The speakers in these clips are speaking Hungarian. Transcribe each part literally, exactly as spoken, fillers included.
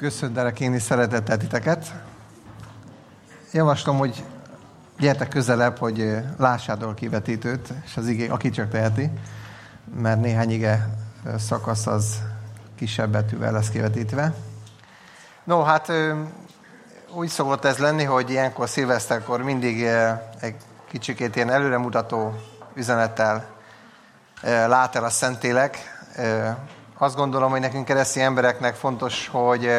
Köszöntelek én is szeretettel titeket. Javaslom, hogy gyertek közelebb, hogy lássátok a kivetítőt, és az igé, aki csak teheti, mert néhány ige szakasz az kisebb betűvel lesz kivetítve. No, hát úgy szokott ez lenni, hogy ilyenkor szilveszterkor mindig egy kicsikét ilyen előremutató üzenettel lát el a Szentlélek. Azt gondolom, hogy nekünk keresztény embereknek fontos, hogy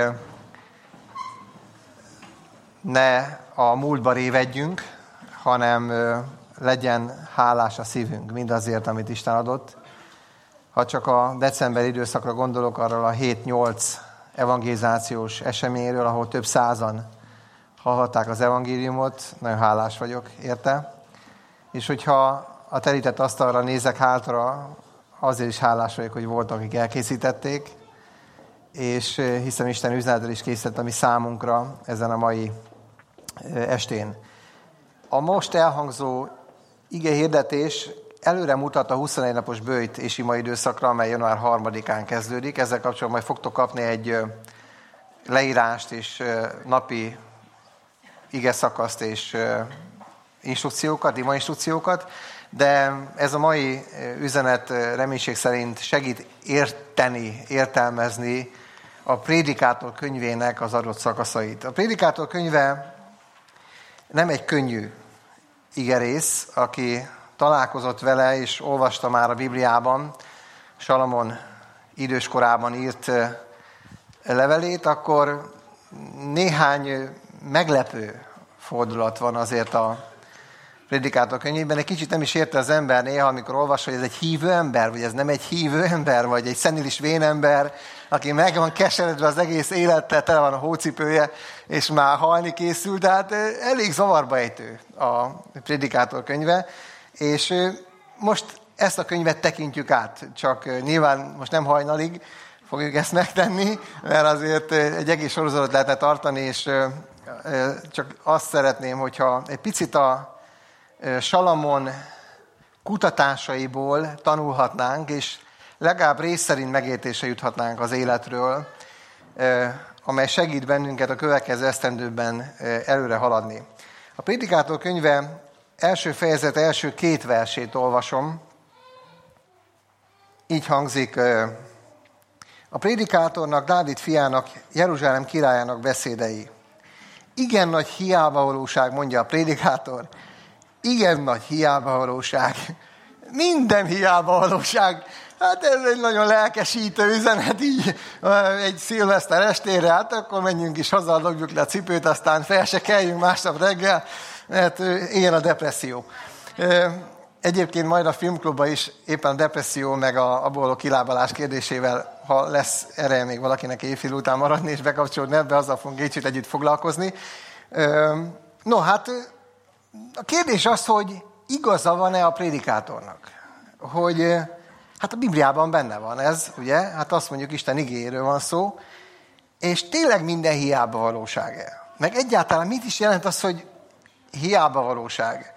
ne a múltba révedjünk, hanem legyen hálás a szívünk mindazért, amit Isten adott. Ha csak a decemberi időszakra gondolok, arról a hét-nyolc evangelizációs eseményről, ahol több százan hallhatták az evangéliumot, nagyon hálás vagyok érte. És hogyha a terített asztalra nézek hátra, azért is hálás vagyok, hogy voltak, akik elkészítették, és hiszem Isten üzenetet is készített a mi számunkra ezen a mai estén. A most elhangzó ige hirdetés előre mutat a huszonegy napos böjt és ima időszakra, amely január harmadikán kezdődik. Ezzel kapcsolatban majd fogtok kapni egy leírást és napi ige szakaszt és instrukciókat, ima instrukciókat, de ez a mai üzenet reménység szerint segít érteni, értelmezni a Prédikátor könyvének az adott szakaszait. A Prédikátor könyve nem egy könnyű igerész, aki találkozott vele és olvasta már a Bibliában, Salamon időskorában írt levelét, akkor néhány meglepő fordulat van azért a Prédikátor könyvében. Egy kicsit nem is érte az ember néha, amikor olvas, hogy ez egy hívő ember, vagy ez nem egy hívő ember, vagy egy szenilis vénember, aki meg van keseredve az egész élettel, tele van a hócipője, és már halni készül, de hát elég zavarba ejtő a Prédikátor könyve, és most ezt a könyvet tekintjük át, csak nyilván most nem hajnalig fogjuk ezt megtenni, mert azért egy egész sorozatot lehetne tartani, és csak azt szeretném, hogyha egy picit a Salamon kutatásaiból tanulhatnánk, és legalább rész szerint megértésre juthatnánk az életről, amely segít bennünket a következő esztendőben előre haladni. A Prédikátor könyve első fejezet első két versét olvasom. Így hangzik: a prédikátornak, Dávid fiának, Jeruzsálem királyának beszédei. Igen nagy hiábavalóság, mondja a prédikátor. Igen nagy hiábavalóság. Minden hiábavalóság. Hát ez egy nagyon lelkesítő üzenet így egy szilveszter estére, hát akkor menjünk is haza, dobjuk le a cipőt, aztán fel se kelljünk másnap reggel, mert ilyen a depresszió. Egyébként majd a filmklubban is éppen a depresszió meg a, abból a kilábalás kérdésével, ha lesz erre még valakinek éjfél után maradni és bekapcsolódni ebbe, azzal fogunk kicsit együtt foglalkozni. No, hát a kérdés az, hogy igaza van-e a prédikátornak? Hogy hát a Bibliában benne van ez, ugye? Hát azt mondjuk, Isten igéjéről van szó, és tényleg minden hiába valóság-e? Meg egyáltalán mit is jelent az, hogy hiába valóság?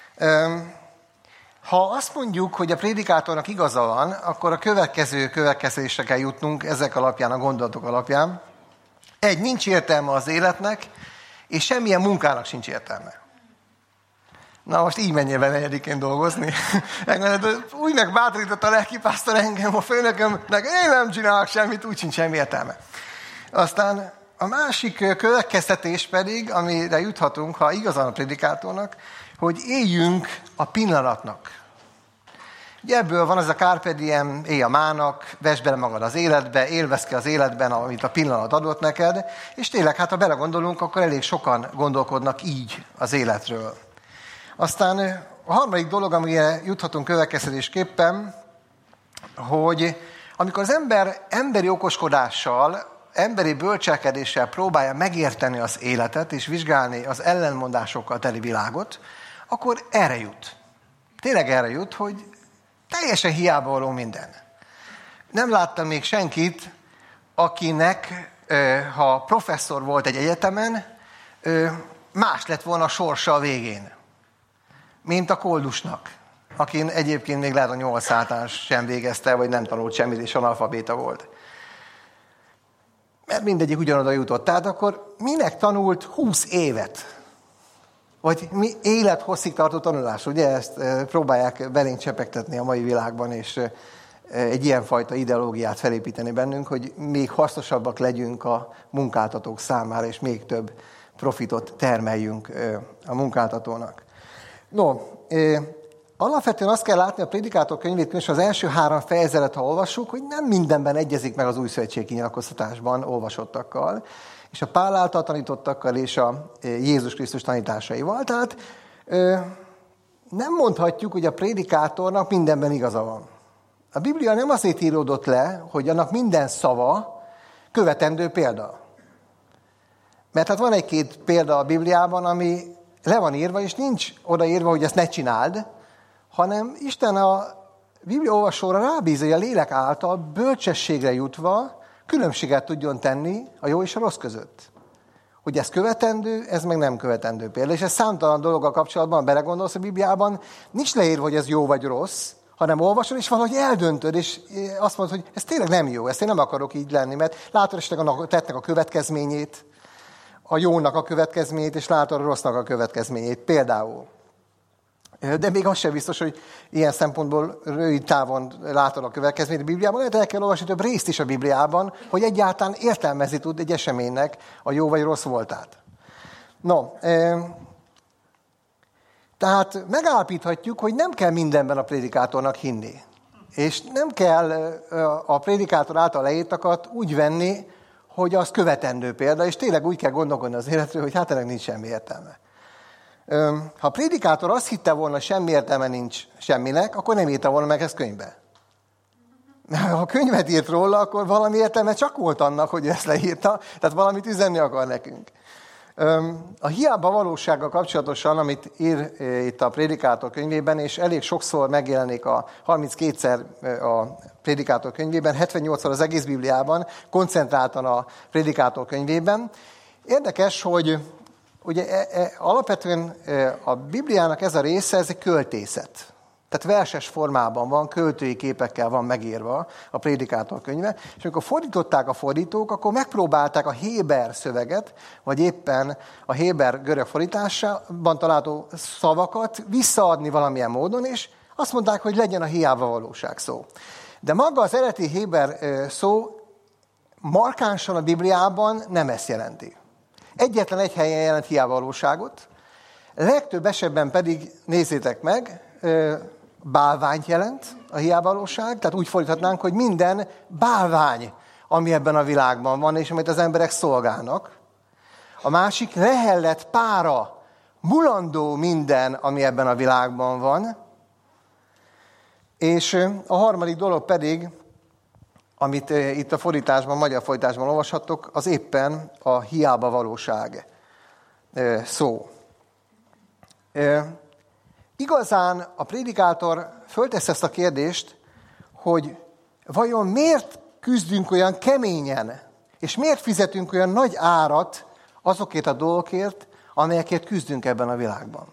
Ha azt mondjuk, hogy a prédikátornak igaza van, akkor a következő következésre kell jutnunk ezek alapján, a gondolatok alapján. Egy, nincs értelme az életnek, és semmilyen munkának sincs értelme. Na most így menjél be negyedikén dolgozni. Úgy megbátorított a lelkipásztor engem, a főnökömnek, én nem csinálok semmit, úgy sincs semmi értelme. Aztán a másik következtetés pedig, amire juthatunk, ha igazán a prédikátornak, hogy éljünk a pillanatnak. Ugye ebből van az a carpe diem, élj a mának, vesd bele magad az életbe, élvezd ki az életben, amit a pillanat adott neked, és tényleg, hát ha belegondolunk, akkor elég sokan gondolkodnak így az életről. Aztán a harmadik dolog, amire juthatunk következtetésképpen, hogy amikor az ember emberi okoskodással, emberi bölcselkedéssel próbálja megérteni az életet és vizsgálni az ellenmondásokkal teli világot, akkor erre jut. Tényleg erre jut, hogy teljesen hiába való minden. Nem láttam még senkit, akinek, ha professzor volt egy egyetemen, más lett volna a sorsa a végén, mint a koldusnak, akin egyébként még lehet a nyolc általános sem végezte, vagy nem tanult semmit, és analfabéta volt. mindegyik ugyanoda jutott. Tehát akkor minek tanult húsz évet? Vagy mi élethosszig tartó tanulás? Ugye ezt próbálják belénk csepegtetni a mai világban, és egy ilyenfajta ideológiát felépíteni bennünk, hogy még hasznosabbak legyünk a munkáltatók számára, és még több profitot termeljünk a munkáltatónak. No, alapvetően azt kell látni a Prédikátor könyvét, és az első három fejezetet, ha olvassuk, hogy nem mindenben egyezik meg az új szövetségi kinyilatkoztatásban olvasottakkal, és a Pál által tanítottakkal és a Jézus Krisztus tanításaival. Tehát nem mondhatjuk, hogy a prédikátornak mindenben igaza van. A Biblia nem azért íródott le, hogy annak minden szava követendő példa. Mert hát van egy-két példa a Bibliában, ami le van írva, és nincs odaírva, hogy ezt ne csináld, hanem Isten a Biblia olvasóra rábízza, hogy a lélek által bölcsességre jutva különbséget tudjon tenni a jó és a rossz között. Hogy ez követendő, ez meg nem követendő példa. És ez számtalan dologgal kapcsolatban, ha belegondolsz a Bibliában, nincs leírva, hogy ez jó vagy rossz, hanem olvasod, és valahogy eldöntöd, és azt mondod, hogy ez tényleg nem jó, ezt én nem akarok így lenni, mert látod esetleg a tettnek a következményét, a jónak a következményét, és látod a rossznak a következményét például. De még az sem biztos, hogy ilyen szempontból rövid távon látod a következményt a Bibliában, lehet el kell olvasni több részt is a Bibliában, hogy egyáltalán értelmezni tud egy eseménynek a jó vagy rossz voltát. No, tehát megállapíthatjuk, hogy nem kell mindenben a prédikátornak hinni. És nem kell a prédikátor által leírtakat úgy venni, hogy az követendő példa, és tényleg úgy kell gondolkodni az életről, hogy hát ennek nincs semmi értelme. Ha a prédikátor azt hitte volna, hogy semmi értelme nincs semminek, akkor nem írta volna meg ezt könyvbe. Ha könyvet írt róla, akkor valami értelme csak volt annak, hogy ezt leírta, tehát valamit üzenni akar nekünk. A hiába valósággal kapcsolatosan, amit ír itt a Prédikátor könyvében, és elég sokszor megjelenik a harminckétszer a Prédikátor könyvében, hetvennyolcszor az egész Bibliában, koncentráltan a Prédikátor könyvében. Érdekes, hogy ugye e, e, alapvetően a Bibliának ez a része, ez egy költészet. Tehát verses formában van, költői képekkel van megírva a Prédikátor könyve, és amikor fordították a fordítók, akkor megpróbálták a héber szöveget, vagy éppen a héber görög fordításában található szavakat visszaadni valamilyen módon, és azt mondták, hogy legyen a hiába valóság szó. De maga az eredeti héber szó markánsan a Bibliában nem ezt jelenti. Egyetlen egy helyen jelent hiába valóságot, legtöbb esetben pedig, nézzétek meg, bálványt jelent a hiávalóság, tehát úgy fordíthatnánk, hogy minden bálvány, ami ebben a világban van, és amit az emberek szolgálnak. A másik lehellet pára, mulandó minden, ami ebben a világban van. És a harmadik dolog pedig, amit itt a fordításban, a magyar fordításban olvashattok, az éppen a hiába valóság szó. Igazán a prédikátor föltesz ezt a kérdést, hogy vajon miért küzdünk olyan keményen, és miért fizetünk olyan nagy árat azokért a dolgokért, amelyekért küzdünk ebben a világban.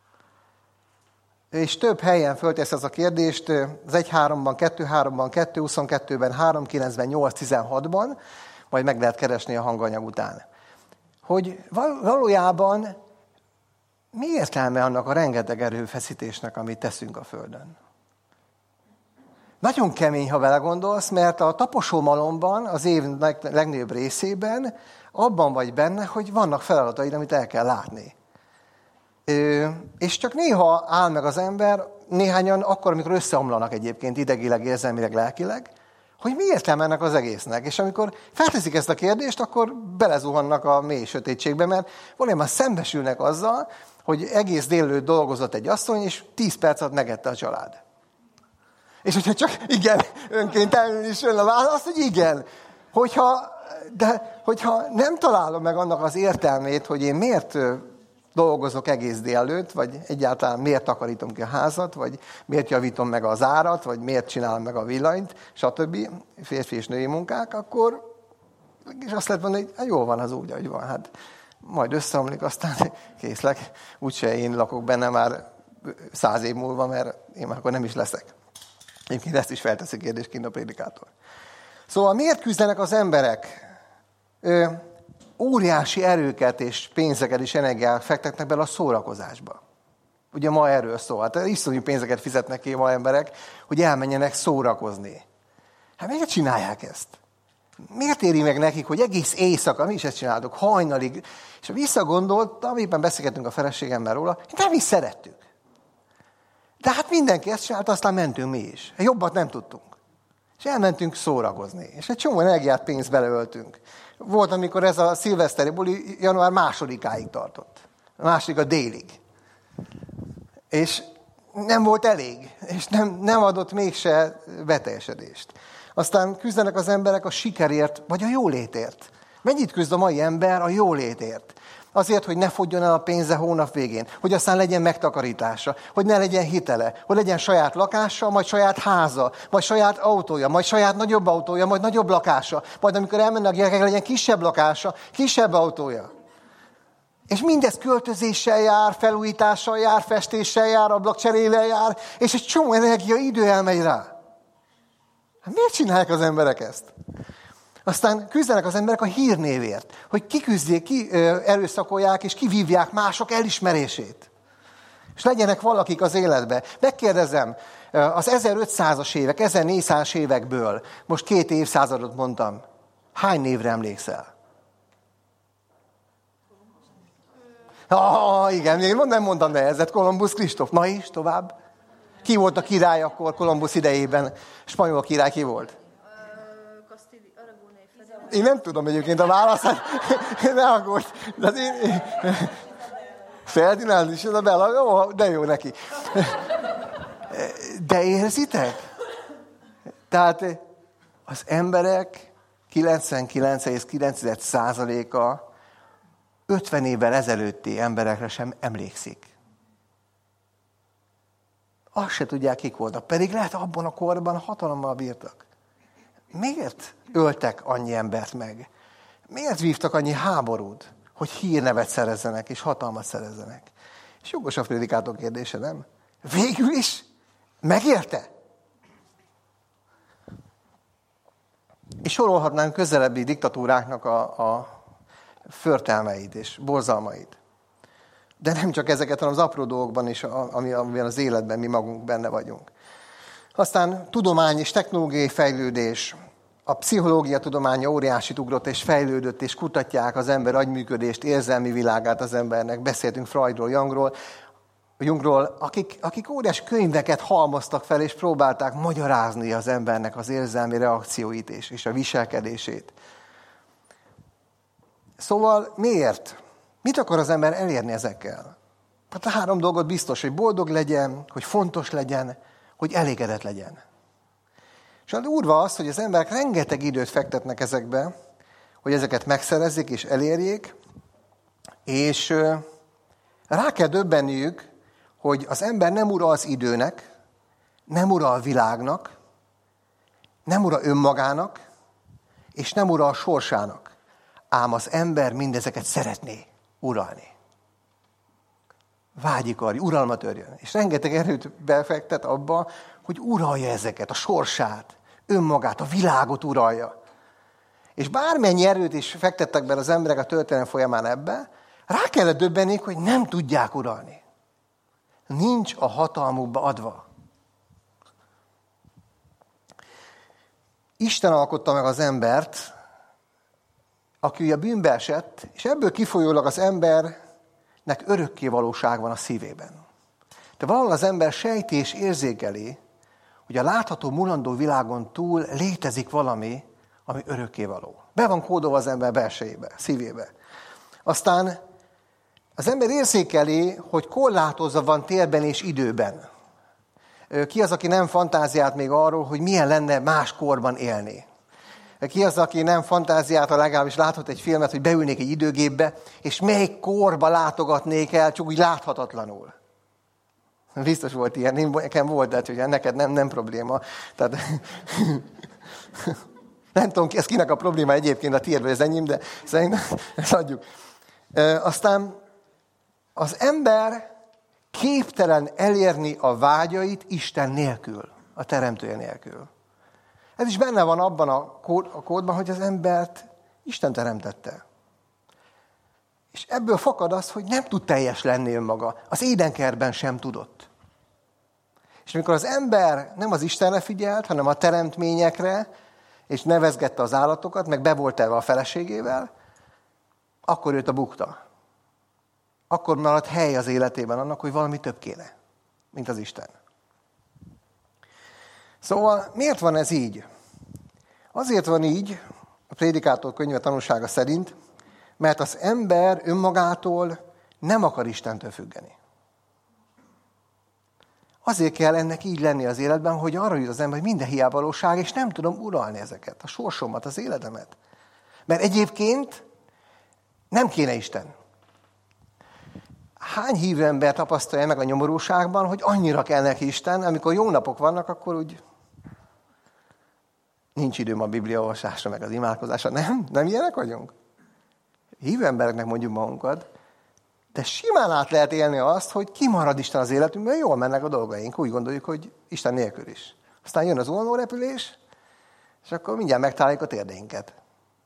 És több helyen föltesz ezt a kérdést, az egy háromban, kettő háromban, kettő huszonkettőben, három kilencben, nyolc tizenhatban, majd meg lehet keresni a hanganyag után. Hogy valójában mi értelme annak a rengeteg erőfeszítésnek, amit teszünk a Földön? Nagyon kemény, ha vele gondolsz, mert a taposómalomban, az év legnagyobb részében abban vagy benne, hogy vannak feladataid, amit el kell látni. Ö, és csak néha áll meg az ember, néhányan akkor, amikor összeomlanak egyébként idegileg, érzelmileg, lelkileg, hogy mi értelme ennek az egésznek. És amikor felteszik ezt a kérdést, akkor belezuhannak a mély sötétségbe, mert valójában szembesülnek azzal, hogy egész délelőtt dolgozott egy asszony, és tíz perc alatt megette a család. És hogyha csak igen, önkéntelenül is jön a válasz, hogy igen. Hogyha, de hogyha nem találom meg annak az értelmét, hogy én miért dolgozok egész délelőtt, vagy egyáltalán miért takarítom ki a házat, vagy miért javítom meg az árat, vagy miért csinálom meg a villanyt, stb. Férfi és női munkák, akkor és azt lehet mondani, hogy jól van az úgy, ahogy van. Hát majd összeomlik, aztán készlek. Úgyse én lakok benne már száz év múlva, mert én már akkor nem is leszek. Egyébként ezt is felteszi kérdésként a prédikátor. Szóval miért küzdenek az emberek ö, óriási erőket és pénzeket és energiát fektetnek bele a szórakozásba. Ugye ma erről szól. Hát iszonyú pénzeket fizetnek ki ma emberek, hogy elmenjenek szórakozni. Hát miért csinálják ezt? Miért éri meg nekik, hogy egész éjszaka, mi is ezt csináltuk, hajnalig, és visszagondoltam, éppen beszélgettünk a feleségemmel róla, nem is szerettük. De hát mindenki ezt csinálta, aztán mentünk mi is. Jobbat nem tudtunk. És elmentünk szórakozni. És egy csomó energiát, pénzt beleöltünk. Volt, amikor ez a szilveszteri buli január másodikáig tartott. A második a délig. És nem volt elég. És nem, nem adott mégse beteljesedést. Aztán küzdenek az emberek a sikerért, vagy a jólétért. Mennyit küzd a mai ember a jólétért? Azért, hogy ne fogjon el a pénze hónap végén, hogy aztán legyen megtakarítása, hogy ne legyen hitele, hogy legyen saját lakása, majd saját háza, majd saját autója, majd saját nagyobb autója, majd nagyobb lakása, majd amikor elmennek a gyerekek, legyen kisebb lakása, kisebb autója. És mindez költözéssel jár, felújítással jár, festéssel jár, ablakcserével jár, és egy csomó energia, idő elmegy rá. Hát miért csinálják az emberek ezt? Aztán küzdenek az emberek a hírnévért, hogy kiküzdjék, ki erőszakolják és kivívják mások elismerését. És legyenek valakik az életbe. Megkérdezem, az ezerötszázas évek, ezernégyszázas évekből, most két évszázadot mondtam, hány névre emlékszel? Ah, igen, még nem mondtam nehezet, Kolumbusz Kristóf. Na is, tovább. Ki volt a király akkor Kolumbusz idejében? Spanyol király ki volt? Én nem tudom egyébként a válaszát. Ne aggódj. De én... Ferdinánd is, Izabella, jó, de jó neki. De érzitek? Tehát az emberek kilencvenkilenc egész kilenc százaléka ötven évvel ezelőtti emberekre sem emlékszik. Azt se tudják, kik voltak. Pedig lehet abban a korban hatalommal bírtak. Miért öltek annyi embert meg? Miért vívtak annyi háborút, hogy hírnevet szerezzenek és hatalmat szerezzenek? És jogos a prédikátor kérdése, nem? Végül is megérte? És sorolhatnánk közelebbi diktatúráknak a, a förtelmeit és borzalmait. De nem csak ezeket, hanem az apró dolgokban is, ami, amiben az életben mi magunk benne vagyunk. Aztán tudomány és technológiai fejlődés. A pszichológia tudománya óriásit ugrott és fejlődött, és kutatják az ember agyműködést, érzelmi világát az embernek. Beszéltünk Freudról, Jungról, Jungról akik, akik óriás könyveket halmoztak fel, és próbálták magyarázni az embernek az érzelmi reakcióit és, és a viselkedését. Szóval miért? Mit akar az ember elérni ezekkel? Hát a három dolgot biztos, hogy boldog legyen, hogy fontos legyen, hogy elégedett legyen. És a durva az, hogy az emberek rengeteg időt fektetnek ezekbe, hogy ezeket megszerezzék és elérjék, és rá kell döbbenniük, hogy az ember nem ura az időnek, nem ura a világnak, nem ura önmagának, és nem ura a sorsának. Ám az ember mindezeket szeretné uralni. Vágyik arra, uralmat örjön. És rengeteg erőt befektet abba, hogy uralja ezeket, a sorsát, önmagát, a világot uralja. És bármennyi erőt is fektettek bele az emberek a történelem folyamán ebbe, rá kellett döbbenni, hogy nem tudják uralni. Nincs a hatalmukba adva. Isten alkotta meg az embert, aki a bűnbe esett, és ebből kifolyólag az embernek örökké valóság van a szívében. De valahol az ember sejti és érzékeli, hogy a látható, mulandó világon túl létezik valami, ami örökkévaló. Be van kódolva az ember belsejébe, szívébe. Aztán az ember érzékeli, hogy korlátozva van térben és időben. Ki az, aki nem fantáziált még arról, hogy milyen lenne más korban élni? Ki az, aki nem fantáziált, ha legalábbis láthat egy filmet, hogy beülnék egy időgépbe, és melyik korba látogatnék el, csak úgy láthatatlanul? Biztos volt ilyen, nekem volt, de hogy neked nem, nem probléma. Tehát, nem tudom, ez kinek a probléma egyébként, a tiéd vagy az enyém, de szerintem ezt adjuk. Aztán az ember képtelen elérni a vágyait Isten nélkül, a teremtője nélkül. Ez is benne van abban a, kód, a kódban, hogy az embert Isten teremtette. És ebből fakad az, hogy nem tud teljes lenni önmaga. Az édenkertben sem tudott. És amikor az ember nem az Istenre figyelt, hanem a teremtményekre, és nevezgette az állatokat, meg be volt elve a feleségével, akkor őt a bukta. Akkor maradt hely az életében annak, hogy valami több kéne, mint az Isten. Szóval miért van ez így? Azért van így, a Prédikátor könyve tanúsága szerint, mert az ember önmagától nem akar Istentől függeni. Azért kell ennek így lenni az életben, hogy arra jut az ember, hogy minden hiávalóság, és nem tudom uralni ezeket, a sorsomat, az életemet. Mert egyébként nem kéne Isten. Hány hívő ember tapasztalja meg a nyomorúságban, hogy annyira kell neki Isten, amikor jó napok vannak, akkor úgy nincs időm a bibliaolvasásra, meg az imádkozásra. Nem? Nem ilyenek vagyunk? Hívő embereknek mondjuk magunkat, de simán át lehet élni azt, hogy kimarad Isten az életünkben, jól mennek a dolgaink. Úgy gondoljuk, hogy Isten nélkül is. Aztán jön az repülés, és akkor mindjárt megtaláljuk a térdeinket.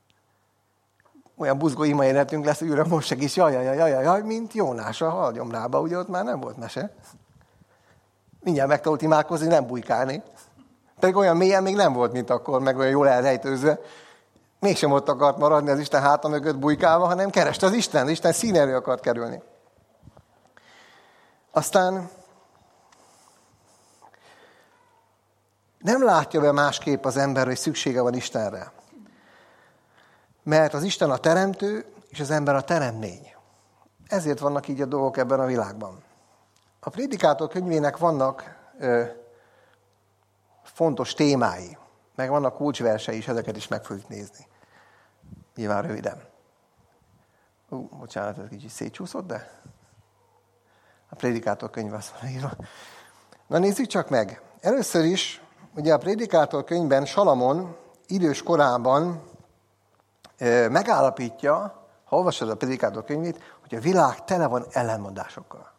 Olyan buzgó ima életünk lesz, hogy uram, most segíts, jaj, jaj, jaj, jaj, jaj, mint Jónás a halgyomrába, ugye ott már nem volt mese. Mindjárt megtanult imádkozni, nem bujkálni. Pedig olyan mélyen még nem volt, mint akkor, meg olyan jól elrejtőzve. Mégsem ott akart maradni az Isten háta mögött bujkálva, hanem kereste az Isten, az Isten szín elé akart kerülni. Aztán nem látja be másképp az ember, hogy szüksége van Istenre. Mert az Isten a teremtő, és az ember a teremtmény. Ezért vannak így a dolgok ebben a világban. A Prédikátor könyvének vannak ö, fontos témái, meg vannak kulcsversei is, ezeket is meg fogjuk nézni. Nyilván röviden. Ú, bocsánat, ez kicsit szétcsúszott, de a Prédikátor könyv azt van írva. Na nézzük csak meg. Először is, ugye a Prédikátor könyvben Salamon idős korában ö, megállapítja, ha olvasod a Prédikátor könyvét, hogy a világ tele van ellenmondásokkal.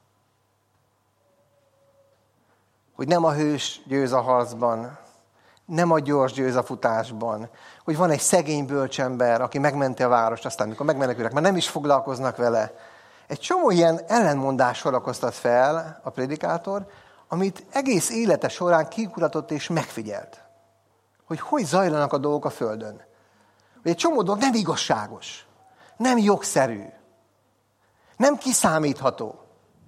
Hogy nem a hős győz a harcban, nem a gyors győz a futásban, hogy van egy szegény bölcsember, aki megmenti a várost, aztán mikor megmenekülnek, már nem is foglalkoznak vele. Egy csomó ilyen ellenmondás sorakoztat fel a Prédikátor, amit egész élete során kikutatott és megfigyelt. Hogy hogy zajlanak a dolgok a Földön. Hogy egy csomó dolog nem igazságos, nem jogszerű, nem kiszámítható.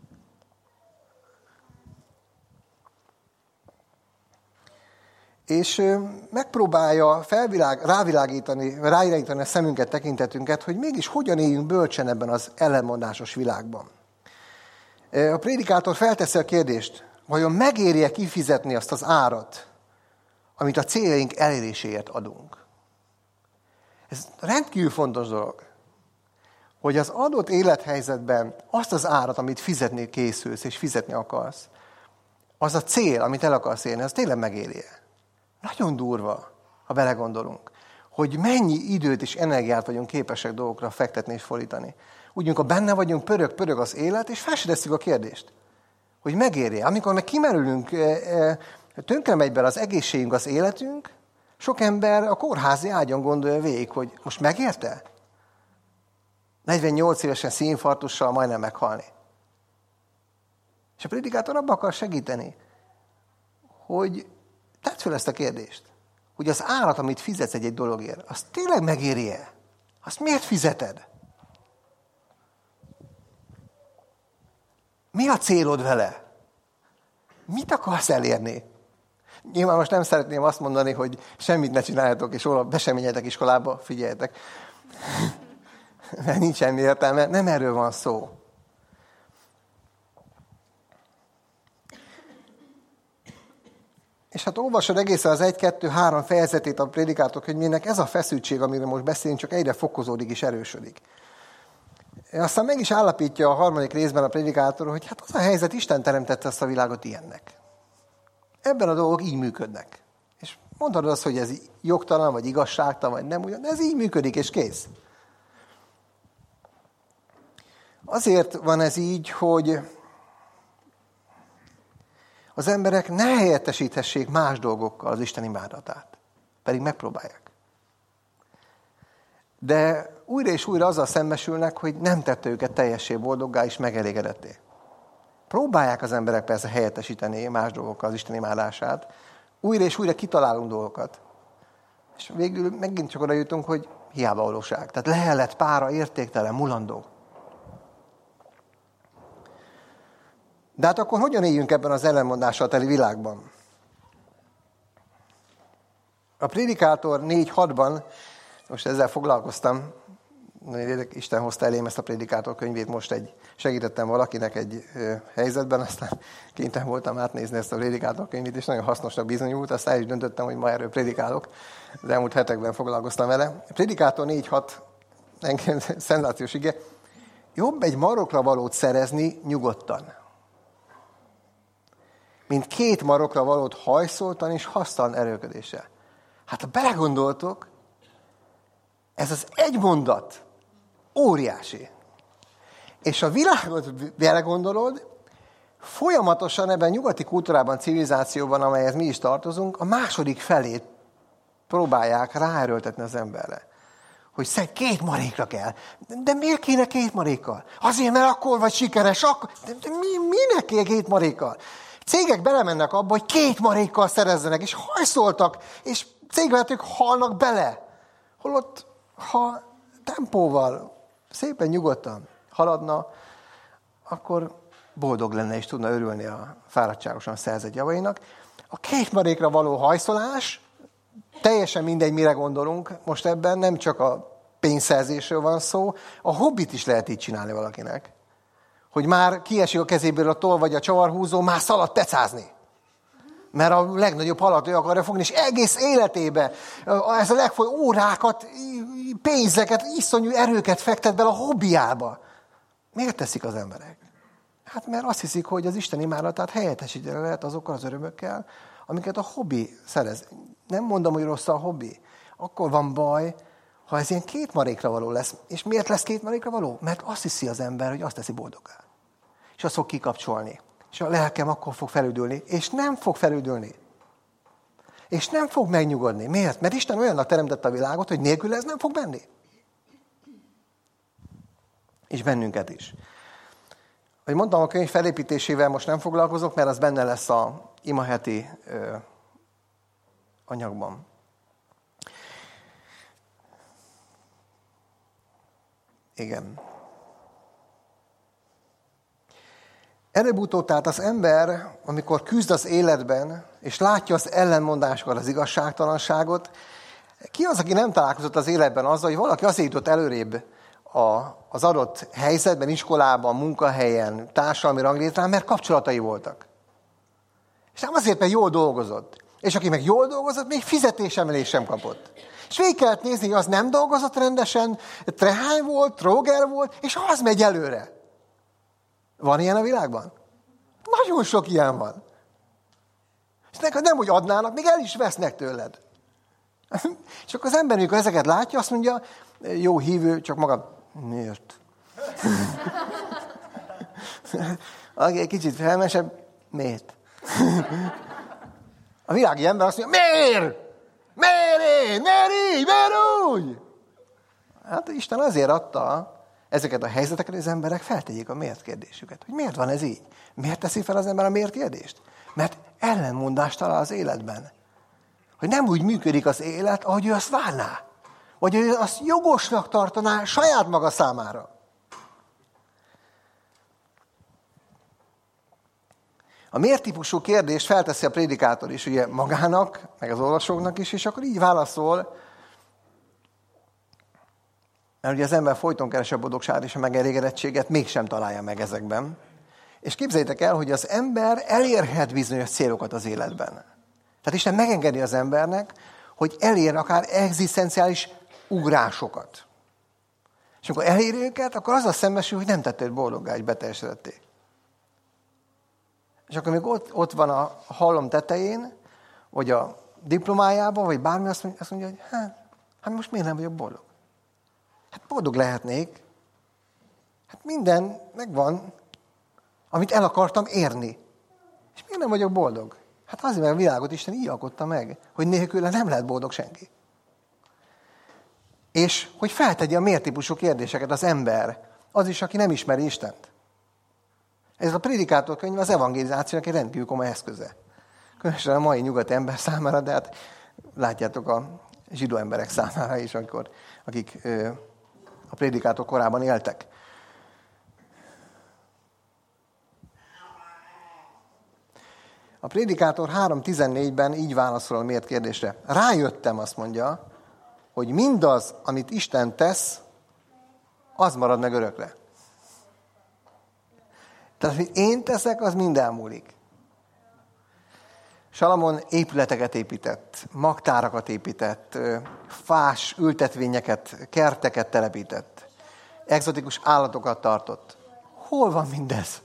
És megpróbálja felvilág, rávilágítani, ráirányítani a szemünket, tekintetünket, hogy mégis hogyan éljünk bölcsen ebben az ellenmondásos világban. A Prédikátor felteszi a kérdést, vajon megéri-e kifizetni azt az árat, amit a céljaink eléréséért adunk? Ez rendkívül fontos dolog, hogy az adott élethelyzetben azt az árat, amit fizetni készülsz és fizetni akarsz, az a cél, amit el akarsz érni, az tényleg megéri-e? Nagyon durva, ha belegondolunk, hogy mennyi időt és energiát vagyunk képesek dolgokra fektetni és fordítani. Úgy, amikor benne vagyunk, pörög, pörög az élet, és fel se tesszük a kérdést, hogy megéri. Amikor meg kimerülünk, tönkre megy bele az egészségünk, az életünk, sok ember a kórházi ágyon gondolja végig, hogy most megérte? negyvennyolc évesen szívinfarktussal majdnem meghalni. És a Prédikátor abba akar segíteni, hogy tedd fel ezt a kérdést, hogy az árat, amit fizetsz egy-egy dologért, az tényleg megéri-e? Azt miért fizeted? Mi a célod vele? Mit akarsz elérni? Nyilván most nem szeretném azt mondani, hogy semmit ne csináljatok, és be sem menjetek iskolába, figyeljetek. Mert nincs semmi értelme, nem erről van szó. És hát olvasod egészen az egy, kettő, három fejezetét a Prédikátor könyvének, ez a feszültség, amiről most beszélünk, csak egyre fokozódik és erősödik. Aztán meg is állapítja a harmadik részben a Prédikátor, hogy hát az a helyzet, Isten teremtette ezt a világot ilyennek. Ebben a dolgok így működnek. És mondhatod azt, hogy ez jogtalan, vagy igazságtalan, vagy nem ugyan, de ez így működik, és kész. Azért van ez így, hogy az emberek ne helyettesíthessék más dolgokkal az Isten imádatát. Pedig megpróbálják. de újra és újra azzal szembesülnek, hogy nem tette őket teljessé boldoggá és megelégedetté. Próbálják az emberek persze helyettesíteni más dolgokkal az Isten imádását, újra és újra kitalálunk dolgokat. És végül megint csak oda jutunk, hogy hiába valóság. Tehát lehelet, pára, értéktelen, mulandó. De hát akkor hogyan éljünk ebben az ellenmondással teli világban? A Prédikátor négy hatban, most ezzel foglalkoztam, Isten hozta elém ezt a Prédikátor könyvét, most egy, segítettem valakinek egy ö, helyzetben, aztán kénytelen voltam átnézni ezt a Prédikátor könyvét, és nagyon hasznosnak bizonyult, aztán el is döntöttem, hogy ma erről prédikálok. Az elmúlt hetekben foglalkoztam vele. A Prédikátor négy hat, engem szenzációs ige, jobb egy marokra valót szerezni nyugodtan, mint két marokra valót hajszoltan és hasztalan erőködéssel. Hát ha belegondoltok, ez az egy mondat óriási. És a világot belegondolod, folyamatosan ebben a nyugati kultúrában, civilizációban, amelyhez mi is tartozunk, a második felét próbálják ráerőltetni az emberre. Hogy szeg két marékra kell. De miért kéne két marékkal? Azért, mert akkor vagy sikeres, akkor... De, de mi, minek kell két marékkal? Cégek belemennek abba, hogy két marékkal szerezzenek, és hajszoltak, és cégvezetők halnak bele. Holott, ha tempóval, szépen nyugodtan haladna, akkor boldog lenne, és tudna örülni a fáradtságosan szerzett javainak. A két marékra való hajszolás, teljesen mindegy, mire gondolunk, most ebben nem csak a pénzszerzésről van szó, a hobbit is lehet így csinálni valakinek. Hogy már kiesik a kezéből a toll vagy a csavarhúzó, már szalad tecázni. Mert a legnagyobb halat ő akarja fogni, és egész életébe ez a legfolyó órákat, pénzeket, iszonyú erőket fektet bele a hobbiába. Miért teszik az emberek? Hát mert azt hiszik, hogy az Isten imádatát helyettesíteni lehet azokkal az örömökkel, amiket a hobbi szerez. Nem mondom, hogy rossz a hobbi. Akkor van baj, ha ez ilyen két marékra való lesz. És miért lesz két marékra való? Mert azt hiszi az ember, hogy azt teszi boldoggá. És azt fog kikapcsolni. És a lelkem akkor fog felüdülni. És nem fog felüdülni. És nem fog megnyugodni. Miért? Mert Isten olyannak teremtette a világot, hogy nélkül ez nem fog menni. És bennünket is. Ahogy mondtam, a könyv felépítésével most nem foglalkozok, mert az benne lesz a imaheti ö, anyagban. Igen. Előbb-utóbb tehát az ember, amikor küzd az életben, és látja az ellenmondásokat, az igazságtalanságot, ki az, aki nem találkozott az életben azzal, hogy valaki azért jutott előrébb a, az adott helyzetben, iskolában, munkahelyen, társadalmi ranglétrán, mert kapcsolatai voltak. És nem azért, mert jól dolgozott. És aki meg jól dolgozott, még fizetésemelést sem kapott. És végig kellett nézni, hogy az nem dolgozott rendesen, trehány volt, tróger volt, és az megy előre. Van ilyen a világban? Nagyon sok ilyen van. És neked nem, hogy adnának, még el is vesznek tőled. És akkor az ember, amikor ezeket látja, azt mondja, jó hívő, csak maga, miért? Aki egy kicsit felmesebb, miért? A világi ember azt mondja, miért? Miért én? Miért így? Miért úgy? Hát Isten azért adta ezeket a helyzeteket, hogy az emberek feltegyék a miért kérdésüket. Hogy miért van ez így? Miért teszi fel az ember a miért kérdést? Mert ellenmondást talál az életben. Hogy nem úgy működik az élet, ahogy ő azt várná. Vagy ő azt jogosnak tartaná saját maga számára. A miért típusú kérdést felteszi a prédikátor is ugye magának, meg az olvasóknak is, és akkor így válaszol, mert ugye az ember folyton keresi a boldogságot és a megelégedettséget, mégsem találja meg ezekben. És képzeljétek el, hogy az ember elérhet bizonyos célokat az életben. Tehát Isten megengedi az embernek, hogy elér akár egzisztenciális ugrásokat. És amikor elér őket, akkor azzal szembesül, hogy nem tettél boldoggá, és beteljesedetté. És akkor még ott, ott van a halom tetején, vagy a diplomájában, vagy bármi, azt mondja, azt mondja hogy hát, hát most miért nem vagyok boldog? Hát boldog lehetnék. Hát minden megvan, amit el akartam érni. És miért nem vagyok boldog? Hát azért, mert a világot Isten így alkotta meg, hogy nélküle nem lehet boldog senki. És hogy feltegye a miért típusú kérdéseket az ember, az is, aki nem ismeri Istent. Ez a Prédikátor könyv az evangelizációnak egy rendkívül komoly eszköze. Különösen a mai nyugati ember számára, de hát látjátok a zsidó emberek számára is, amikor, akik ö, a Prédikátor korában éltek. A Prédikátor három tizennégyben így válaszol a miért kérdésre. Rájöttem, azt mondja, hogy mindaz, amit Isten tesz, az marad meg örökre. Tehát, amit én teszek, az mind elmúlik. Salamon épületeket épített, magtárakat épített, fás ültetvényeket, kerteket telepített, egzotikus állatokat tartott. Hol van mindez?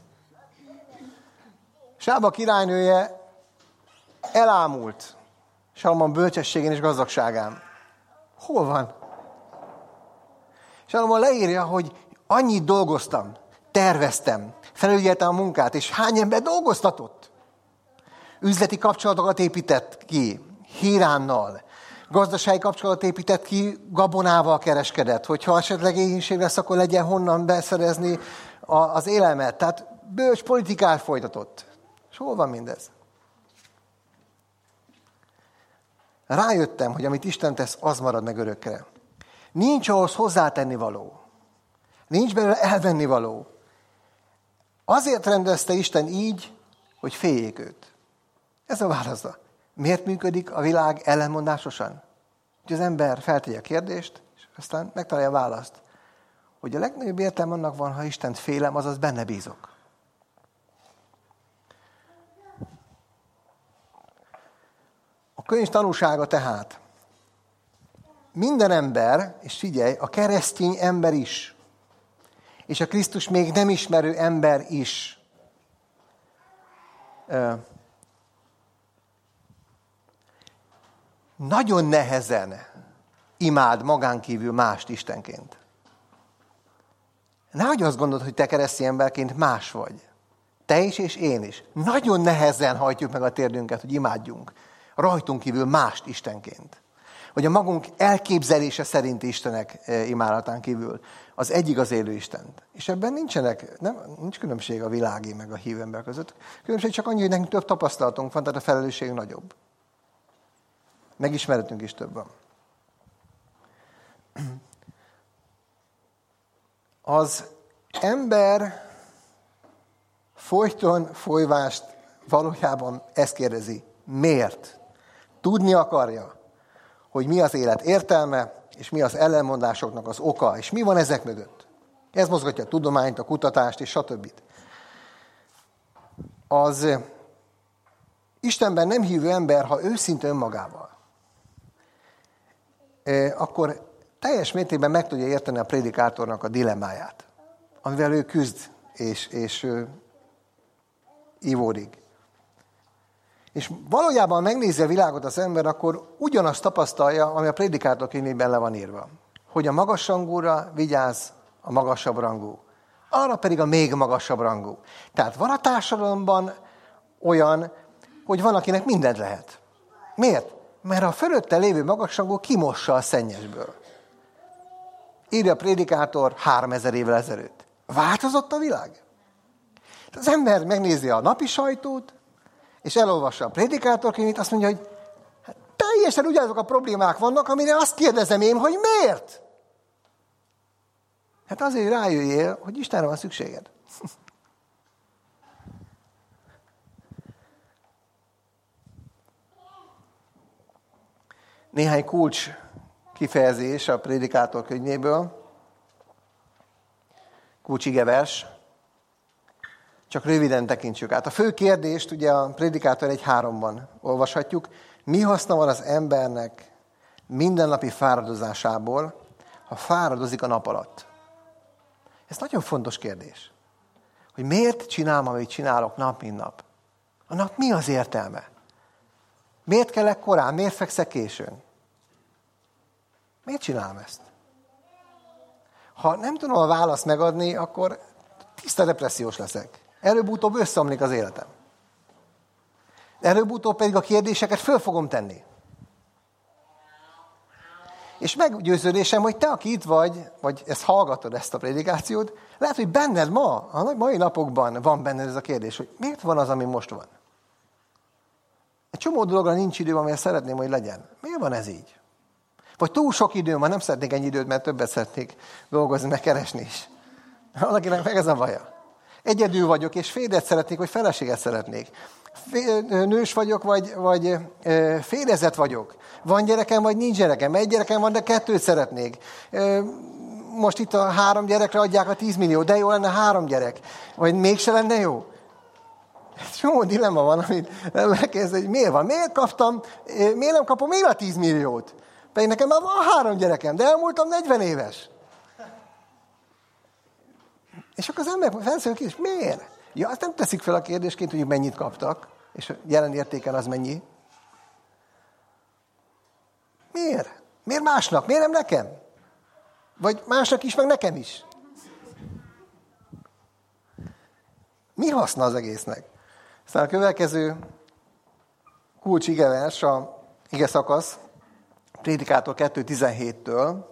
Sába királynője elámult Salamon bölcsességén és gazdagságán. Hol van? Salamon leírja, hogy annyit dolgoztam, terveztem, felügyeltem a munkát, és hány ember dolgoztatott. Üzleti kapcsolatokat épített ki Híránnal, gazdasági kapcsolatot épített ki, gabonával kereskedett, hogyha esetleg éhínség lesz, akkor legyen honnan beszerezni az élelmet. Tehát bölcs politikát folytatott. És hol van mindez? Rájöttem, hogy amit Isten tesz, az marad meg örökre. Nincs ahhoz hozzátenni való. Nincs belőle elvenni való. Azért rendezte Isten így, hogy féljék őt. Ez a válasza. Miért működik a világ ellenmondásosan? Hogy az ember feltegye a kérdést, és aztán megtalálja a választ. Hogy a legnagyobb értelme annak van, ha Istent félem, azaz benne bízok. A könyv tanúsága tehát. Minden ember, és figyelj, a keresztény ember is, és a Krisztus még nem ismerő ember is nagyon nehezen imád magán kívül mást Istenként. Nehogy azt gondolod, hogy te keresztény emberként más vagy. Te is, és én is. Nagyon nehezen hajtjuk meg a térdünket, hogy imádjunk. Rajtunk kívül mást Istenként. Vagy a magunk elképzelése szerint Istenek imádatán kívül az egyik az élő Istent. És ebben nincsenek, nem, nincs különbség a világi meg a hívő ember között. Különbség csak annyi, hogy nekünk több tapasztalatunk van, tehát a felelősség nagyobb. Megismeretünk is több van. Az ember folyton folyvást valójában ezt kérdezi. Miért? Tudni akarja, hogy mi az élet értelme, és mi az ellenmondásoknak az oka, és mi van ezek mögött. Ez mozgatja a tudományt, a kutatást, és stb. Az Istenben nem hívő ember, ha őszinte önmagával, akkor teljes mértékben meg tudja érteni a prédikátornak a dilemmáját, amivel ő küzd, és, és ívódik. És valójában megnézi a világot az ember, akkor ugyanazt tapasztalja, ami a Prédikátor könyvében le van írva. Hogy a magas rangúra vigyáz a magasabb rangú. Arra pedig a még magasabb rangú. Tehát van a társadalomban olyan, hogy van, akinek mindent lehet. Miért? Mert a fölötte lévő magasrangú kimossa a szennyesből. Írja a Prédikátor háromezer évvel ezelőtt. Változott a világ? Az ember megnézi a napi sajtót, és elolvassa a Prédikátor könyvét, azt mondja, hogy hát teljesen ugyanazok a problémák vannak, amire azt kérdezem én, hogy miért? Hát azért rájöjjél, hogy Istenre van szükséged. Néhány kulcs kifejezés a Prédikátor könyvéből. Kulcsigevers. Csak röviden tekintsük át. A fő kérdést ugye a Prédikátor egy háromban olvashatjuk. Mi haszna van az embernek mindennapi fáradozásából, ha fáradozik a nap alatt? Ez nagyon fontos kérdés. Hogy miért csinálom, amit csinálok nap, mint nap? A nap mi az értelme? Miért kelek korán? Miért fekszek későn? Miért csinálom ezt? Ha nem tudom a választ megadni, akkor tiszta depressziós leszek. Előbb-utóbb összeomlik az életem. Előbb-utóbb pedig a kérdéseket föl fogom tenni. És meggyőződésem, hogy te, aki itt vagy, vagy ezt hallgatod, ezt a prédikációt, lehet, hogy benned ma, a mai napokban van benned ez a kérdés, hogy miért van az, ami most van? Egy csomó dologra nincs időm, amelyet szeretném, hogy legyen. Miért van ez így? Vagy túl sok időm van, nem szeretnék ennyi időt, mert többet szeretnék dolgozni, meg keresni is. Valakinek meg ez a baja. Egyedül vagyok, és férjet szeretnék, vagy feleséget szeretnék. Nős vagyok, vagy, vagy férjezett vagyok. Van gyerekem, vagy nincs gyerekem. Egy gyerekem van, de kettőt szeretnék. Most itt a három gyerekre adják a tíz millió, de jó lenne három gyerek. Vagy mégse lenne jó? Csomó dilemma van, amit megkérdezi, hogy miért van? Miért kaptam, miért nem kapom én a tíz milliót? Pedig nekem már van három gyerekem, de elmúltam negyven éves. És akkor az emberek felszólnak is, miért? Ja, azt nem teszik fel a kérdésként, hogy mennyit kaptak, és jelen értéken az mennyi. Miért? Miért másnak? Miért nem nekem? Vagy másnak is, meg nekem is? Mi haszna az egésznek? Aztán a következő kulcs igevers, a ige szakasz, Prédikátor kettő tizenhéttől,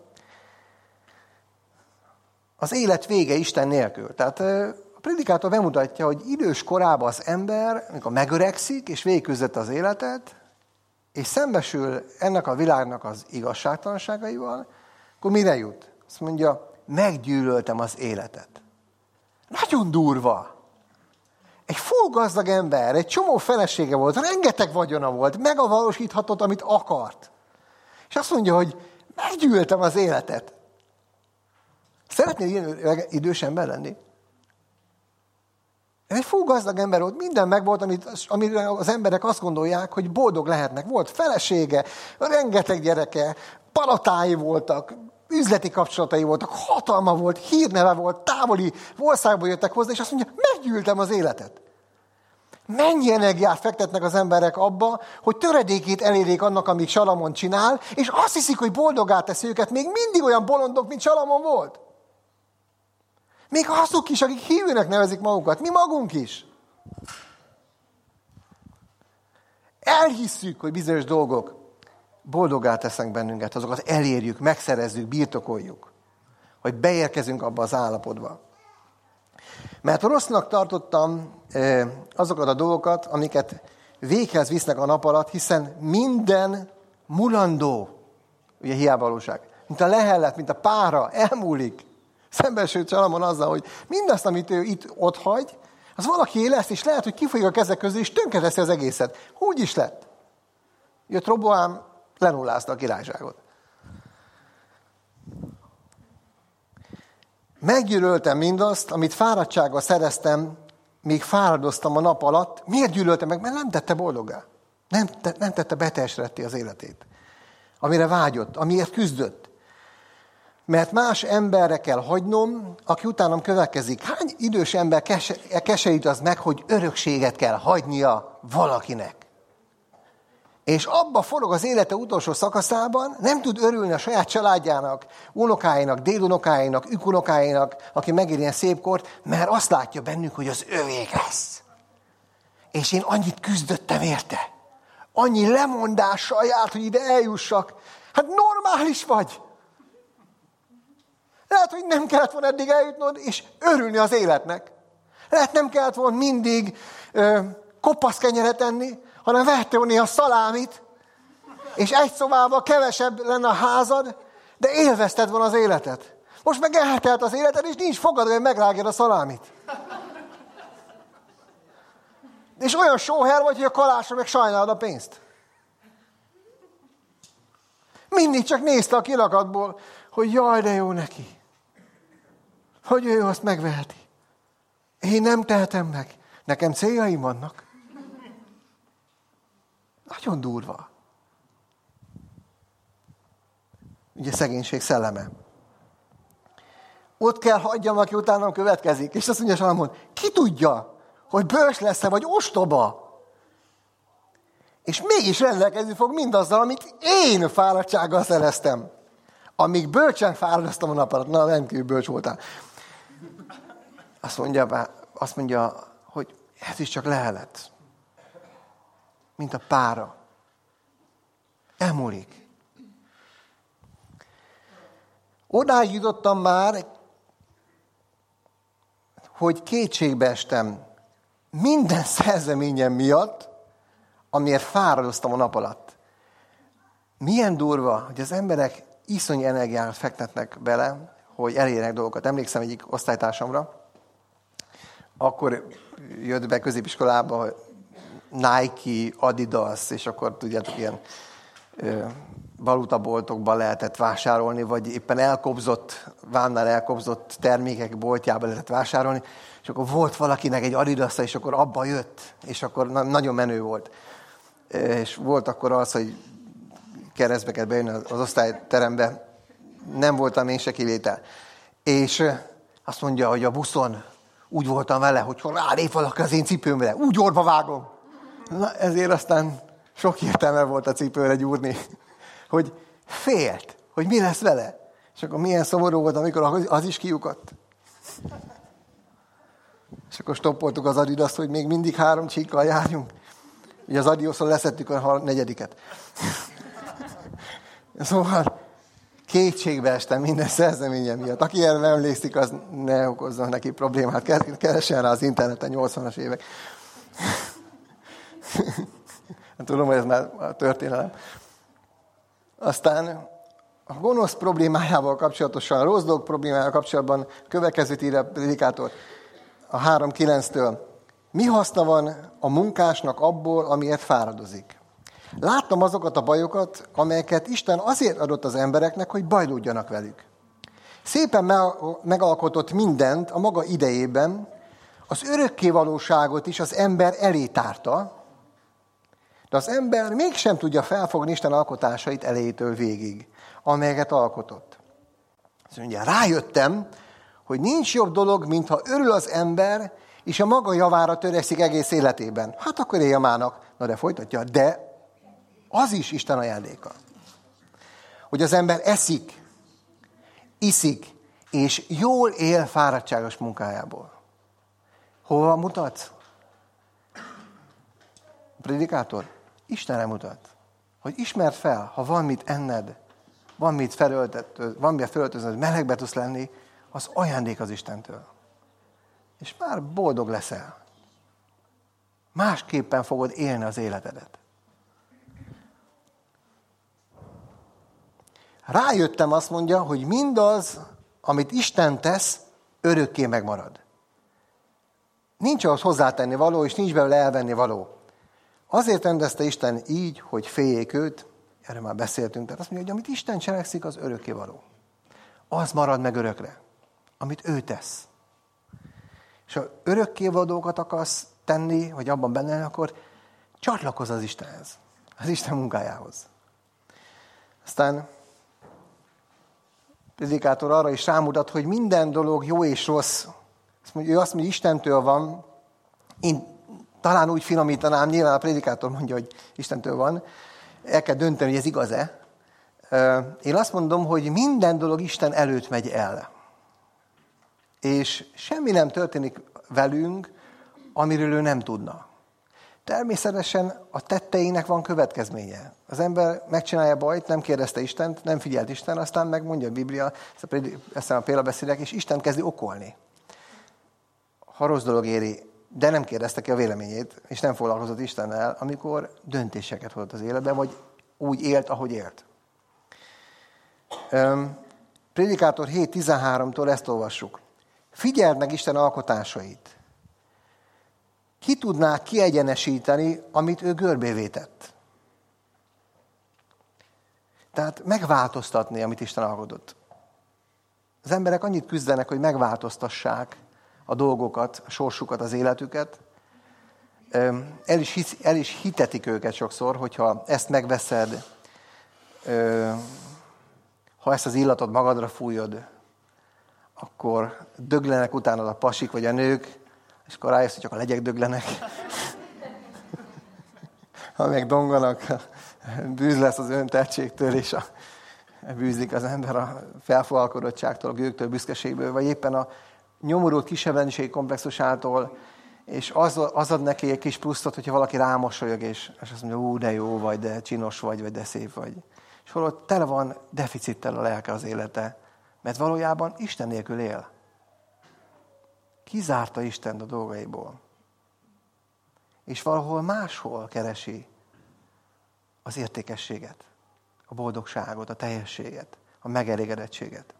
az élet vége Isten nélkül. Tehát a Prédikátor bemutatja, hogy idős korában az ember, amikor megöregszik, és végigküzdött az életet, és szembesül ennek a világnak az igazságtalanságaival, akkor mire jut? Azt mondja, meggyűlöltem az életet. Nagyon durva. Egy full gazdag ember, egy csomó felesége volt, rengeteg vagyona volt, megavalósíthatott, amit akart. És azt mondja, hogy meggyűlöltem az életet. Szeretnél ilyen idős ember lenni? Egy full gazdag ember volt, minden megvolt, amit, amire az emberek azt gondolják, hogy boldog lehetnek. Volt felesége, rengeteg gyereke, palotái voltak, üzleti kapcsolatai voltak, hatalma volt, hírneve volt, távoli országból jöttek hozzá, és azt mondja, meggyűltem az életet. Mennyi energiát fektetnek az emberek abba, hogy töredékét elérjék annak, amit Salamon csinál, és azt hiszik, hogy boldoggá teszi őket, még mindig olyan bolondok, mint Salamon volt. Még azok is, akik hívőnek nevezik magukat, mi magunk is. Elhisszük, hogy bizonyos dolgok boldoggá tesznek bennünket, azokat elérjük, megszerezzük, birtokoljuk, hogy beérkezünk abba az állapotba. Mert rossznak tartottam azokat a dolgokat, amiket véghez visznek a nap alatt, hiszen minden mulandó, ugye hiába valóság, mint a lehellet, mint a pára, elmúlik. Szembesült Salamon azzal, hogy mindazt, amit ő itt ott hagy, az valaki lesz, és lehet, hogy kifolyik a kezek közül, és tönkreteszi az egészet. Úgy is lett. Jött Roboám, lenullázta a királyságot. Meggyűlöltem mindazt, amit fáradtsággal szereztem, míg fáradoztam a nap alatt. Miért gyűlöltem meg? Mert nem tette boldoggá. Nem, te, nem tette beteljesítetté az életét. Amire vágyott, amiért küzdött. Mert más emberre kell hagynom, aki utánam következik. Hány idős ember keserít az meg, hogy örökséget kell hagynia valakinek? És abba forog az élete utolsó szakaszában, nem tud örülni a saját családjának, unokáinak, délunokáinak, ükunokáinak, aki megér ilyen szép kort, mert azt látja bennük, hogy az övék lesz. És én annyit küzdöttem érte. Annyi lemondással járt, hogy ide eljussak. Hát normális vagy. Lehet, hogy nem kellett volna eddig eljutnod, és örülni az életnek. Lehet, nem kellett volna mindig ö, kopaszkenyeret enni, hanem vettél néha szalámit, és egy szobában kevesebb lenne a házad, de élvezted volna az életet. Most meg eltelt az életed, és nincs fogad, hogy megrágjad a szalámit. És olyan sóher vagy, hogy a kalásra meg sajnálod a pénzt. Mindig csak nézte a kilakatból, hogy jaj, de jó neki. Hogy ő azt megveheti. Én nem tehetem meg. Nekem céljaim vannak. Nagyon durva. Ugye szegénység szelleme. Ott kell hagyjam, aki utánam következik. És azt mondja Salamon, ki tudja, hogy bölcs lesz-e, vagy ostoba. És mégis rendelkezni fog mindazzal, amit én fáradtsággal szereztem. Amíg bölcsen fáradoztam a nap alatt. Na, rendkívül bölcs voltál. Azt mondja, azt mondja, hogy ez is csak lehelet. Mint a pára. Elmúlik. Odáig jutottam már, hogy kétségbe estem minden szerzeményem miatt, amiért fáradoztam a nap alatt. Milyen durva, hogy az emberek iszonyú energiát fektetnek bele, hogy elérjenek dolgokat. Emlékszem egyik osztálytársamra, akkor jött be középiskolába Nike, Adidas, és akkor tudjátok, ilyen ö, valutaboltokban lehetett vásárolni, vagy éppen elkobzott, vámnál elkobzott termékek boltjában lehetett vásárolni, és akkor volt valakinek egy Adidas-a, és akkor abba jött, és akkor na- nagyon menő volt. És volt akkor az, hogy keresztbe kellett bejönni az osztályterembe, nem voltam én se kivétel. És azt mondja, hogy a buszon úgy voltam vele, hogy ha rálép valaki az én cipőmre, úgy orba vágom. Na, ezért aztán sok értelme volt a cipőre gyúrni, hogy félt, hogy mi lesz vele. És akkor milyen szomorú volt, amikor az is kiukadt. És akkor stoppoltuk az Adidast, hogy még mindig három csíkkal járjunk. Ugye az Adidason leszettük a negyediket. Szóval kétségbe estem minden szerzeményem miatt. Aki erre emlékszik, az ne okozzon neki problémát. Keressen rá az interneten nyolcvanas évek. Tudom, hogy ez már a történelem. Aztán a gonosz problémájával kapcsolatosan, a rossz dolg problémájával kapcsolatban következőt ír a Prédikátor a három kilenctől. Mi haszna van a munkásnak abból, amiért fáradozik? Láttam azokat a bajokat, amelyeket Isten azért adott az embereknek, hogy bajlódjanak velük. Szépen megalkotott mindent a maga idejében, az örökkévalóságot is az ember elé tárta, de az ember mégsem tudja felfogni Isten alkotásait elejétől végig, amelyeket alkotott. Azt mondja, rájöttem, hogy nincs jobb dolog, mintha örül az ember, és a maga javára törekszik egész életében. Hát akkor élj a mának. Na de folytatja, de az is Isten ajándéka. Hogy az ember eszik, iszik, és jól él fáradtságos munkájából. Hova mutat? A Prédikátor Istenre mutat. Hogy ismerd fel, ha van mit enned, van mit felöltetőd, van mit felöltöznöd, melegbe tudsz lenni, az ajándék az Istentől. És már boldog leszel. Másképpen fogod élni az életedet. Rájöttem, azt mondja, hogy mindaz, amit Isten tesz, örökké megmarad. Nincs ahhoz hozzátenni való, és nincs belőle elvenni való. Azért rendezte Isten így, hogy féljék őt, erről már beszéltünk, tehát azt mondja, hogy amit Isten cselekszik, az örökké való. Az marad meg örökre, amit ő tesz. És ha örökkévalókat akarsz tenni, vagy abban benne lenni, akkor csatlakozz az Istenhez, az Isten munkájához. Aztán Prédikátor arra is rámutat, hogy minden dolog jó és rossz. Azt mondja, ő azt mondja, hogy Istentől van. Én talán úgy finomítanám, nyilván a Prédikátor mondja, hogy Istentől van. El kell dönteni, hogy ez igaz-e. Én azt mondom, hogy minden dolog Isten előtt megy el. És semmi nem történik velünk, amiről ő nem tudna. Természetesen a tetteinek van következménye. Az ember megcsinálja bajt, nem kérdezte Istent, nem figyelt Isten, aztán megmondja a Biblia, ezt a példabeszédek, és Isten kezdi okolni. Ha rossz dolog éri, de nem kérdezte ki a véleményét, és nem foglalkozott Istennel, amikor döntéseket hozott az életben, vagy úgy élt, ahogy élt. Prédikátor hét tizenháromtól ezt olvassuk. Figyeld meg Isten alkotásait. Ki tudná kiegyenesíteni, amit ő görbévé tett? Tehát megváltoztatni, amit Isten alkotott. Az emberek annyit küzdenek, hogy megváltoztassák a dolgokat, a sorsukat, az életüket. El is, hisz, el is hitetik őket sokszor, hogyha ezt megveszed, ha ezt az illatot magadra fújod, akkor döglenek utánad a pasik vagy a nők, és akkor rájössz, hogy csak a legyek döglenek. Ha meg donganak, bűz lesz az öntehetségtől, és a, bűzik az ember a felfogalkodottságtól, a gőgtől, büszkeségből, vagy éppen a nyomorult kisebbenség komplexusától, és az, az ad neki egy kis plusztot, hogyha valaki rámosolyog, és, és azt mondja, ú, de jó vagy, de csinos vagy, vagy de szép vagy. És holott tele van deficittel a lelke, az élete, Mert valójában Isten nélkül él. Kizárta Istent a dolgaiból. És valahol máshol keresi az értékességet, a boldogságot, a teljességet, a megelégedettséget.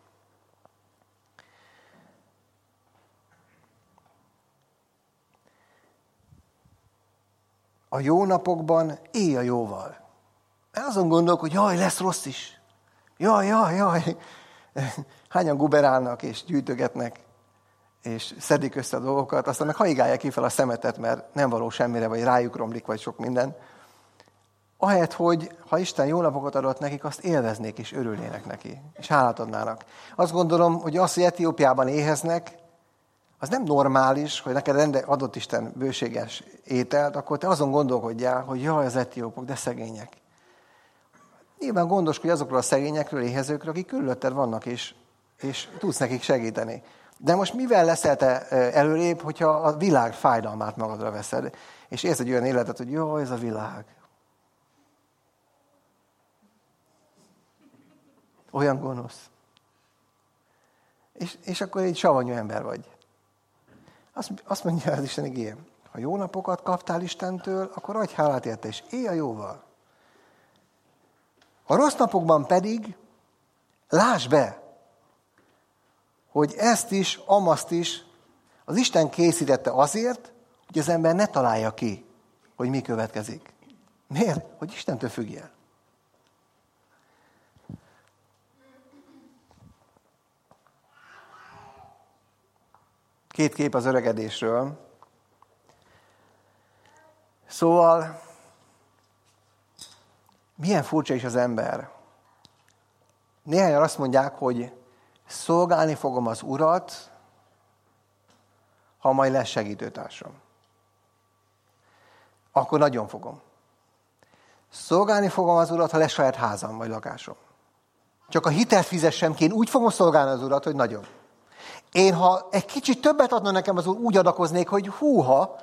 A jó napokban élj a jóval. Azon gondolok, hogy jaj, lesz rossz is. Jaj, jaj, jaj. Hányan guberálnak és gyűjtögetnek, és szedik össze a dolgokat, aztán meg haigálják ki fel a szemetet, mert nem való semmire, vagy rájuk romlik, vagy sok minden. Ahelyett, hogy ha Isten jó napokat adott nekik, azt élveznék és örülnének neki, és hálát adnának. Azt gondolom, hogy az, hogy Etiópiában éheznek, az nem normális, hogy neked rende adott Isten bőséges ételt, akkor te azon gondolkodjál, hogy jaj, az etiópok, de szegények. Nyilván gondoskodj azokról a szegényekről, éhezőkről, akik körülötted vannak, és, és tudsz nekik segíteni. De most mivel leszel te előrébb, hogyha a világ fájdalmát magadra veszed, és érsz egy olyan életet, hogy jó, ez a világ. Olyan gonosz. És, és akkor egy savanyú ember vagy. Azt, azt mondja az Isten igéje, ha jó napokat kaptál Istentől, akkor adj hálát érte, és élj a jóval. A rossz napokban pedig lásd be, hogy ezt is, amazt is az Isten készítette azért, hogy az ember ne találja ki, hogy mi következik. Miért? Hogy Istentől függjél. Két kép az öregedésről. Szóval, milyen furcsa is az ember. Néhányan azt mondják, hogy szolgálni fogom az Urat, ha majd lesz segítőtársam. Akkor nagyon fogom. Szolgálni fogom az Urat, ha lesz saját házam vagy lakásom. Csak a hitelt fizessem ki, én úgy fogom szolgálni az Urat, hogy nagyon. Én, ha egy kicsit többet adna nekem az Úr, úgy adakoznék, hogy húha,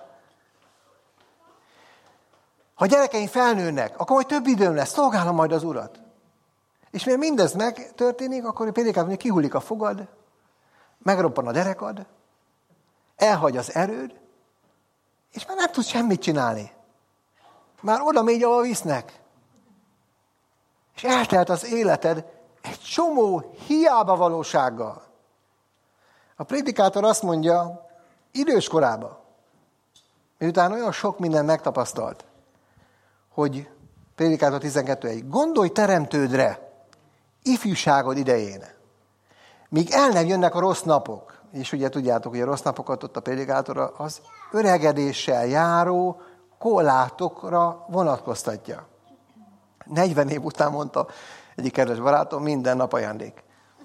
ha gyerekeim felnőnek, akkor majd több időm lesz, szolgálom majd az Urat. És miért mindez megtörténik, akkor például mondja, kihullik a fogad, megroppan a derekad, elhagy az erőd, és már nem tudsz semmit csinálni. Már oda mégy, ahol visznek. És eltelt az életed egy csomó hiába valósággal. A prédikátor azt mondja, idős korában, miután olyan sok minden megtapasztalt, hogy prédikátor tizenkettő egy, gondolj teremtődre, ifjúságod idején, míg el nem jönnek a rossz napok, és ugye tudjátok, hogy a rossz napokat ott a prédikátor az öregedéssel járó korlátokra vonatkoztatja. negyven év után mondta egyik kedves barátom, minden nap ajándék.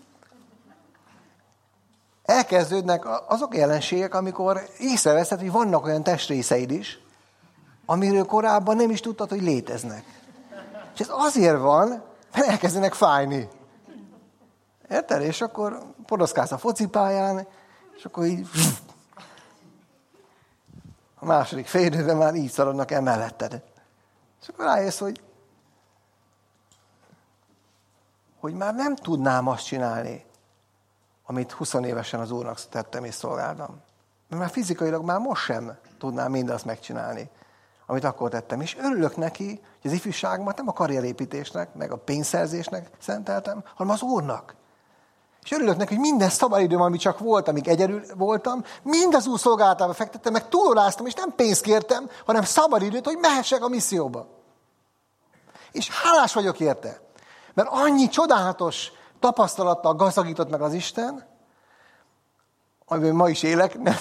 Elkezdődnek azok a jelenségek, amikor észreveszed, hogy vannak olyan testrészeid is, amiről korábban nem is tudtad, hogy léteznek. És ez azért van, mert elkezdenek fájni. Érted? És akkor poroszkálsz a focipályán, és akkor így... A második fél időben már így szaladnak el melletted. És akkor rájössz, hogy hogy már nem tudnám azt csinálni, amit huszonévesen az Úrnak tettem és szolgáltam. Mert már fizikailag már most sem tudnám mindazt megcsinálni, amit akkor tettem. És örülök neki, hogy az ifjúságomat nem a karrierépítésnek, meg a pénzszerzésnek szenteltem, hanem az Úrnak. És örülök neki, hogy minden szabadidőm, ami csak volt, amíg egyedül voltam, mind az Úr szolgálatába fektettem, meg túlóráztam, és nem pénzt kértem, hanem szabadidőt, hogy mehessek a misszióba. És hálás vagyok érte. Mert annyi csodálatos tapasztalattal gazdagított meg az Isten, amiben ma is élek, nem.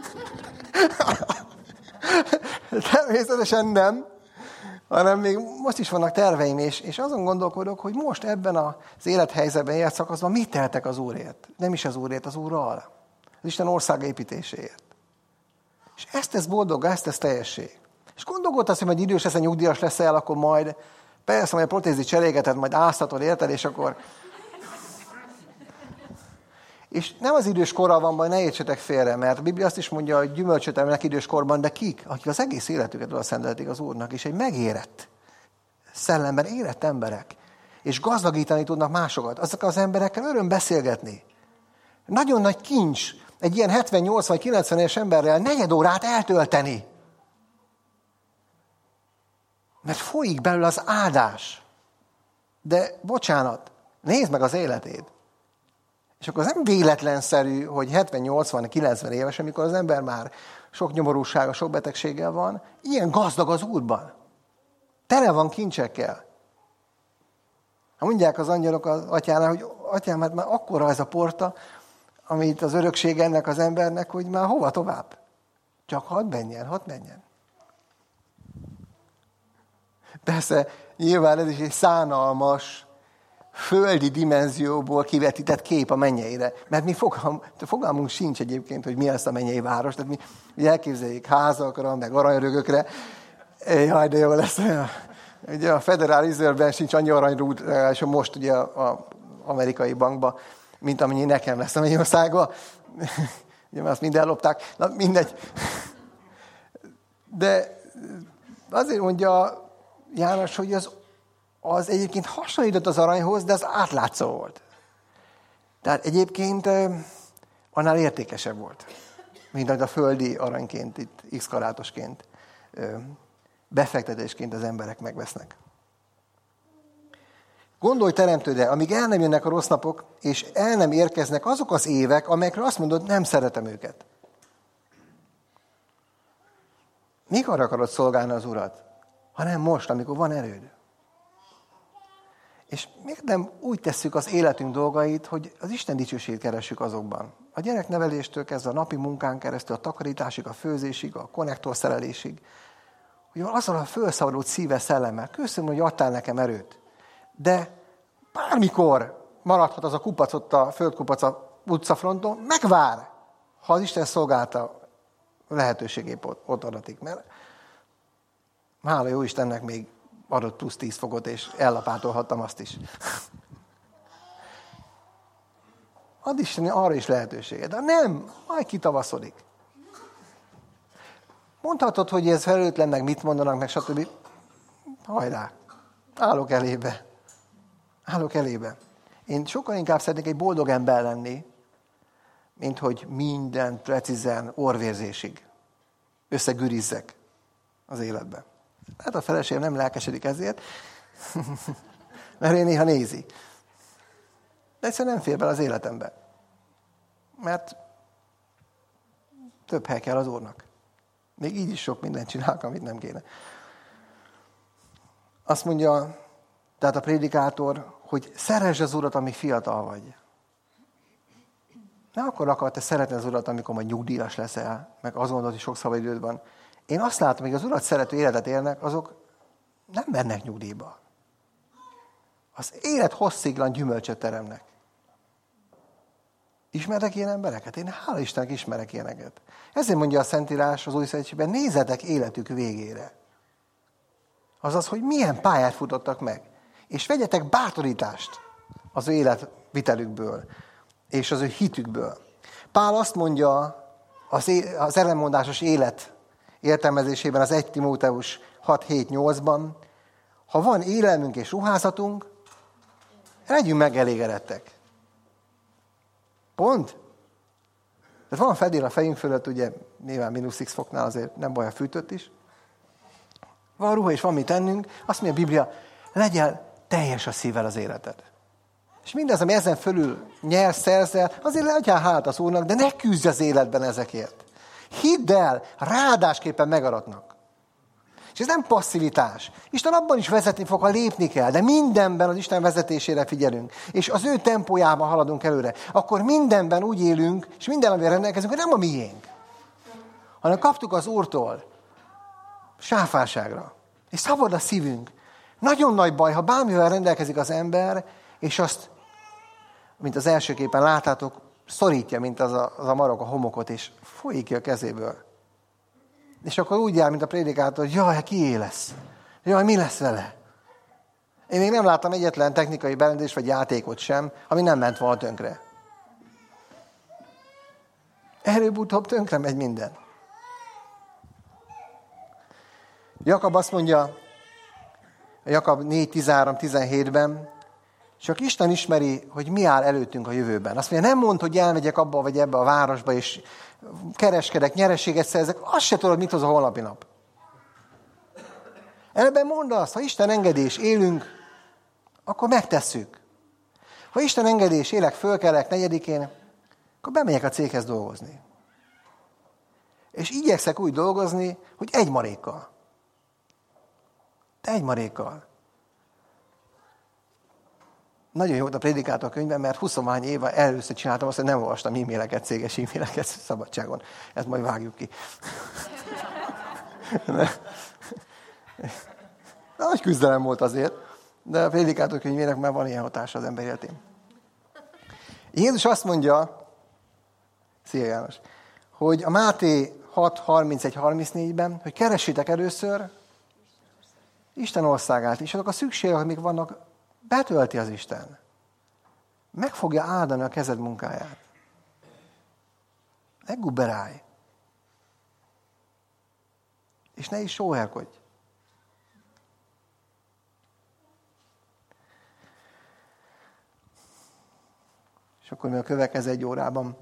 Természetesen nem, hanem még most is vannak terveim, és, és azon gondolkodok, hogy most ebben az élethelyzetben, életszakaszban mit teltek az Úrért? Nem is az Úrért, az Úrral. Az Isten országa építéséért. És ezt tesz boldoggá, ezt tesz teljessé. És gondolkodtam, hogy majd idős leszel, nyugdíjas leszel, akkor majd persze, majd a protézi cserégeted, majd áztatod, érted, és akkor... És nem az idős korral van baj, ne értsetek félre, mert a Biblia azt is mondja, hogy gyümölcsöt emelnek idős korban, de kik? Akik az egész életüket oda szentelték az Úrnak, és egy megérett, szellemben érett emberek. és gazdagítani tudnak másokat. Azok az emberekkel öröm beszélgetni. Nagyon nagy kincs egy ilyen hetven, nyolcvan, kilencven éves emberrel negyed órát eltölteni. Mert folyik belőle az áldás. De bocsánat, nézd meg az életét. És akkor az nem véletlenszerű, hogy hetven, nyolcvan, kilencven éves, amikor az ember már sok nyomorúsága, sok betegséggel van, ilyen gazdag az Úrban. Tele van kincsekkel. Mondják az angyalok az atyánál, hogy atyám, hát már akkora ez a porta, amit az örökség ennek az embernek, hogy már hova tovább? Csak hadd menjen, hadd menjen. Persze, nyilván ez is egy szánalmas, földi dimenzióból kivetített kép a mennyeire. Mert mi fogalm, fogalmunk sincs egyébként, hogy mi lesz a mennyei város. Tehát mi, mi elképzeljük házakra, meg aranyrögökre. Jaj, de jó lesz. Ugye a Federal Reserve-ben sincs annyi aranyrúd, és most ugye az amerikai bankban, mint amennyi nekem lesz a Mennyországban. Ugye azt mind ellopták. Na, mindegy. De azért mondja János, hogy az, az egyébként hasonlított az aranyhoz, de az átlátszó volt. Tehát egyébként annál értékesebb volt, mint a földi aranyként, itt x karátosként, befektetésként az emberek megvesznek. Gondolj, teremtőde, amíg el nem jönnek a rossz napok, és el nem érkeznek azok az évek, amelyekről azt mondod, nem szeretem őket. Mikor akarod szolgálni az Urat? Hanem most, amikor van erőd. És miért nem úgy tesszük az életünk dolgait, hogy az Isten dicsőségét keressük azokban. A gyerekneveléstől kezdve a napi munkán keresztül, a takarításig, a főzésig, a konnektorszerelésig, hogy azzal a felszabadult szíves szellemmel. Köszönöm, hogy adtál nekem erőt. De bármikor maradhat az a kupac ott a földkupac a utcafronton, megvár, ha az Isten szolgálta lehetőségét ott adatik. Mert hála jó Istennek még adott plusz tíz fokot, és ellapátolhattam azt is. Ad Isten arra is lehetőséget. De nem, majd kitavaszodik. Mondhatod, hogy ez felelőtlen, meg mit mondanak, meg stb. Hajrá, állok elébe. Állok elébe. Én sokkal inkább szeretnék egy boldog ember lenni, mint hogy minden precízen orvérzésig összegürizzek az életbe. Hát a feleségem nem lelkesedik ezért, mert én néha nézi. De egyszerűen nem fér bele az életembe. Mert több hely kell az Úrnak. Még így is sok mindent csinálok, amit nem kéne. Azt mondja, tehát a prédikátor, hogy szeresd az Urat, amíg fiatal vagy. Nem akkor akar te szeretni az Urat, amikor majd nyugdíjas leszel, meg azon mondod, hogy sok szabadidőd van. Én azt látom, hogy az Urat szerető életet élnek, azok nem mennek nyugdíjba. Az élet hossziglan gyümölcsöt teremnek. Ismertek ilyen embereket? Én hála Istennek ismerek ilyeneket. Ezért mondja a Szentírás az Új Szövetségben, nézzetek életük végére. Azaz, hogy milyen pályát futottak meg. És vegyetek bátorítást az ő életvitelükből, és az ő hitükből. Pál azt mondja az, é- az ellenmondásos élet értelmezésében az egy Timóteus hat hét nyolcban, ha van élelmünk és ruházatunk, legyünk megelégedettek. Pont. Tehát van fedél a fejünk fölött, ugye nyilván mínusz x foknál azért nem baj, a fűtött is. Van ruha és van mit tennünk, azt mondja a Biblia, legyen teljes a szívvel az életed. És mindaz, ami ezen fölül nyersz, szerzel, azért legyen hát az Úrnak, de ne küzdj az életben ezekért. Hidd el, ráadásképpen megaratnak. És ez nem passzivitás. Isten abban is vezetni fog, ha lépni kell, de mindenben az Isten vezetésére figyelünk, és az ő tempójában haladunk előre. Akkor mindenben úgy élünk, és minden, amivel rendelkezünk, hogy nem a miénk, hanem kaptuk az Úrtól sáfárságra. És szabad a szívünk. Nagyon nagy baj, ha bármivel rendelkezik az ember, és azt, mint az első képen láttátok, szorítja, mint az a, az a marok a homokot, és folyik ki a kezéből. És akkor úgy jár, mint a prédikátor, hogy jaj, kié lesz? Jaj, mi lesz vele? Én még nem láttam egyetlen technikai berendezést vagy játékot sem, ami nem ment volna tönkre. Előbb-utóbb tönkre megy minden. Jakab azt mondja, Jakab négy tizenhárom tizenhétben, Csak Isten ismeri, hogy mi áll előttünk a jövőben. Azt mondja, nem mondd, hogy elmegyek abba vagy ebbe a városba, és kereskedek, nyereséget szerzek, azt se tudod, mit hoz a holnapi nap. Ebben mondd azt, ha Isten engedés élünk, akkor megtesszük. Ha Isten engedés élek, fölkelek negyedikén, akkor bemegyek a céghez dolgozni. És igyekszek úgy dolgozni, hogy egy marékkal. De egy marékkal. Nagyon jó volt a Prédikátor könyvben, mert huszonvány éve először csináltam azt, hogy nem olvastam e-maileket, céges e-maileket szabadságon. Ezt majd vágjuk ki. Nagy küzdelem volt azért, de a Prédikátor könyvének már van ilyen hatása az ember életén. Jézus azt mondja, szia János, hogy a Máté hat harmincegy harmincnégyben, hogy keressétek először Isten országát, és azok a szükségek, amik vannak, betölti az Isten. Meg fogja áldani a kezed munkáját. Ne gubberálj. És ne is sóherkodj. És akkor mi a következő egy órában?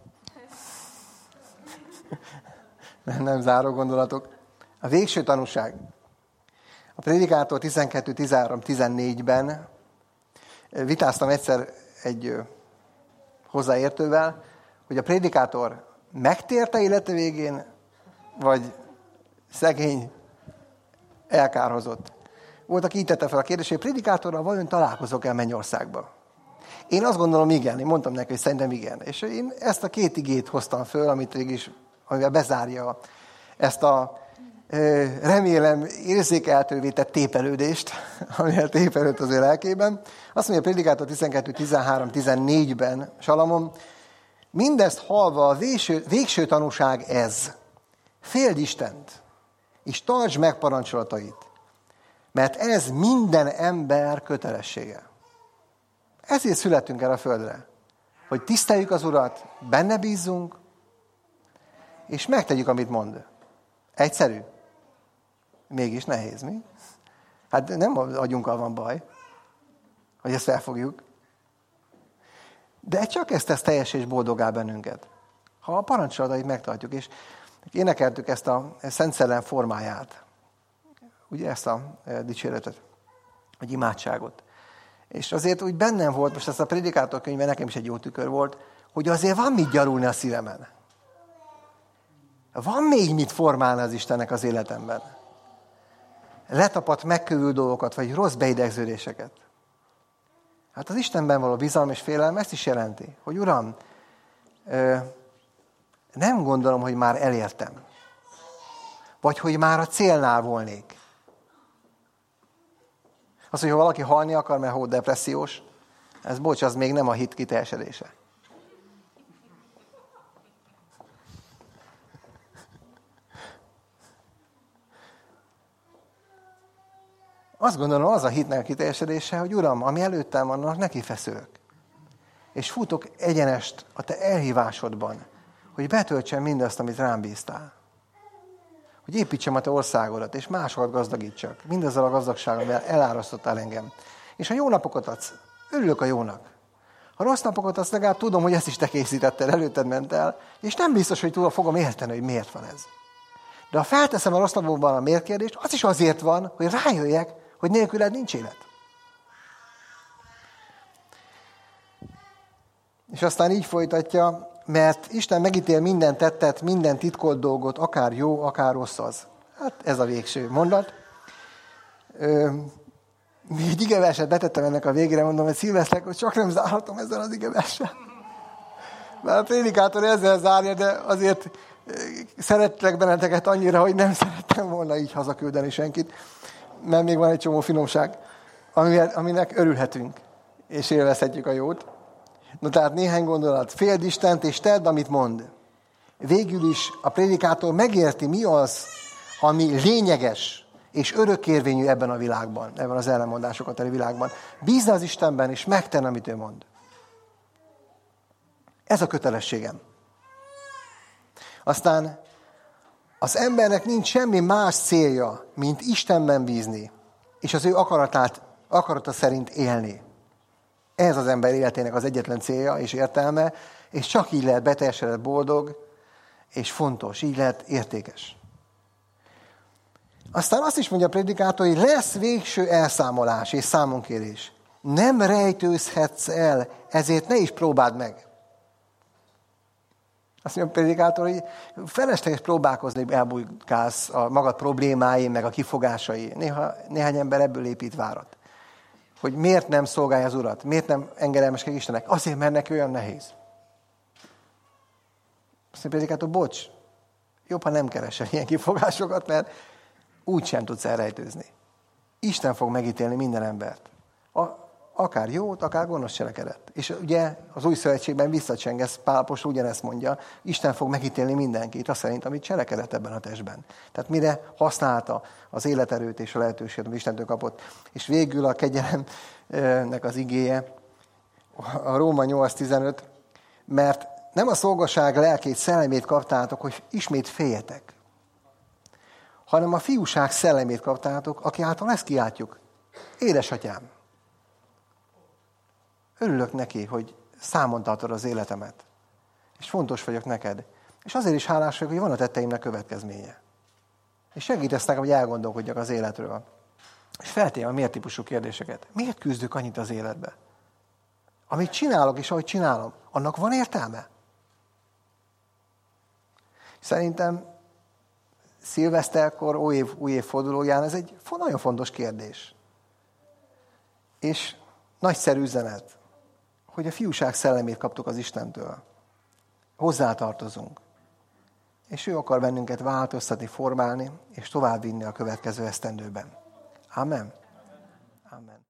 nem, nem záró gondolatok. A végső tanúság. A Prédikátor tizenkettő tizenhárom tizennégyben vitáztam egyszer egy hozzáértővel, hogy a prédikátor megtérte élete végén, vagy szegény elkárhozott. Volt, aki így tette fel a kérdést, hogy a prédikátorral vajon találkozok-e Mennyországba? Én azt gondolom, igen. Én mondtam neki, hogy szerintem igen. És én ezt a két igét hoztam föl, amit is, amivel bezárja ezt a remélem érzékeltővé tett tépelődést, amivel tépelődt az ő lelkében. Azt mondja a Prédikátor tizenkettő tizenhárom tizennégyben Salamon, mindezt hallva a végső, végső tanúság ez. Féld Istent, és tartsd meg parancsolatait, mert ez minden ember kötelessége. Ezért születtünk el a földre, hogy tiszteljük az Urat, benne bízzunk, és megtegyük, amit mond. Egyszerű. Mégis nehéz, mi? Hát nem az agyunkkal van baj, hogy ezt felfogjuk. De csak ezt tesz teljes és boldogá bennünket. Ha a parancsolatait megtartjuk, és énekeltük ezt a Szent Szellem formáját. Ugye ezt a dicséretet, vagy imádságot. És azért úgy bennem volt, most ezt a Prédikátor könyvben nekem is egy jó tükör volt, hogy azért van mit gyarulni a szívemen. Van még mit formálni az Istennek az életemben. Letapadt megkövül dolgokat, vagy rossz beidegződéseket. Hát az Istenben való bizalom és félelem ezt is jelenti, hogy Uram, nem gondolom, hogy már elértem. Vagy hogy már a célnál volnék. Az, hogy ha valaki halni akar, mert hó depressziós, ez bocs, az még nem a hit kiteljesedése. Azt gondolom, az a hitnek a kiteljesedése, hogy Uram, ami előttem vannak, neki feszülök. És futok egyenest a te elhívásodban, hogy betöltsem mindazt, amit rám bíztál. Hogy építsem a te országodat, és másokat gazdagítsak. Mindazzal a gazdagsággal, amivel elárasztottál engem. És ha jó napokat adsz, örülök a jónak. Ha rossz napokat adsz, legalább tudom, hogy ezt is te készítetted, előtted ment el, és nem biztos, hogy tudom, fogom érteni, hogy miért van ez. De ha felteszem a rossz napokban a miért kérdést, az is azért van, hogy rájöjjek, hogy nélküled nincs élet. És aztán így folytatja, mert Isten megítél minden tettet, minden titkolt dolgot, akár jó, akár rossz az. Hát ez a végső mondat. Mi egy igeverset betettem ennek a végére, mondom, hogy szilvesztek, hogy csak nem zárhatom ezzel az igeverset. Mert a prédikátor ezzel zárja, de azért szeretlek benneteket annyira, hogy nem szerettem volna így hazaküldeni senkit, mert még van egy csomó finomság, aminek örülhetünk, és élvezhetjük a jót. No, tehát néhány gondolat. Féld Istent, és tedd, amit mond. Végül is a prédikátor megérti, mi az, ami lényeges és örökérvényű ebben a világban, ebben az ellenmondásokat teli világban. Bízni az Istenben, és megtenni, amit ő mond. Ez a kötelességem. Aztán az embernek nincs semmi más célja, mint Istenben bízni, és az ő akaratát, akarata szerint élni. Ez az ember életének az egyetlen célja és értelme, és csak így lehet beteljesedett, boldog, és fontos, így lehet értékes. Aztán azt is mondja a prédikátor, hogy lesz végső elszámolás és számonkérés. Nem rejtőzhetsz el, ezért ne is próbáld meg. Azt mondja a prédikátor, hogy felesleges próbálkozni, elbújkálsz a magad problémái, meg a kifogásai. Néha néhány ember ebből épít várat. Hogy miért nem szolgálja az Urat, miért nem engedelmeskedik Istennek. Azért, mert neki olyan nehéz. Azt mondja a prédikátor, bocs, jobb, ha nem keresel ilyen kifogásokat, mert úgysem tudsz elrejtőzni. Isten fog megítélni minden embert. A, akár jót, akár gonosz cselekedet. És ugye az új szövetségben visszacsengesz, Pál apostol ugyanezt mondja, Isten fog megítélni mindenkit, azt szerint, amit cselekedett ebben a testben. Tehát mire használta az életerőt és a lehetőséget, amit Istentől kapott. És végül a kegyelemnek az igéje, a Róma nyolc tizenöt, mert nem a szolgaság lelkét, szellemét kaptátok, hogy ismét féljetek, hanem a fiúság szellemét kaptátok, aki által ezt kiáltjuk. Édesatyám, örülök neki, hogy számon tartod az életemet, és fontos vagyok neked. És azért is hálás vagyok, hogy van a tetteimnek következménye. És segítesz nekem, hogy elgondolkodjak az életről. És feltém a miért típusú kérdéseket. Miért küzdök annyit az életbe? Amit csinálok, és ahogy csinálom, annak van értelme? Szerintem szilveszterkor, új év, új év fordulóján ez egy nagyon fontos kérdés. És nagyszerű üzenet, hogy a fiúság szellemét kaptuk az Istentől. Hozzátartozunk. És ő akar bennünket változtatni, formálni, és továbbvinni a következő esztendőben. Amen. Amen.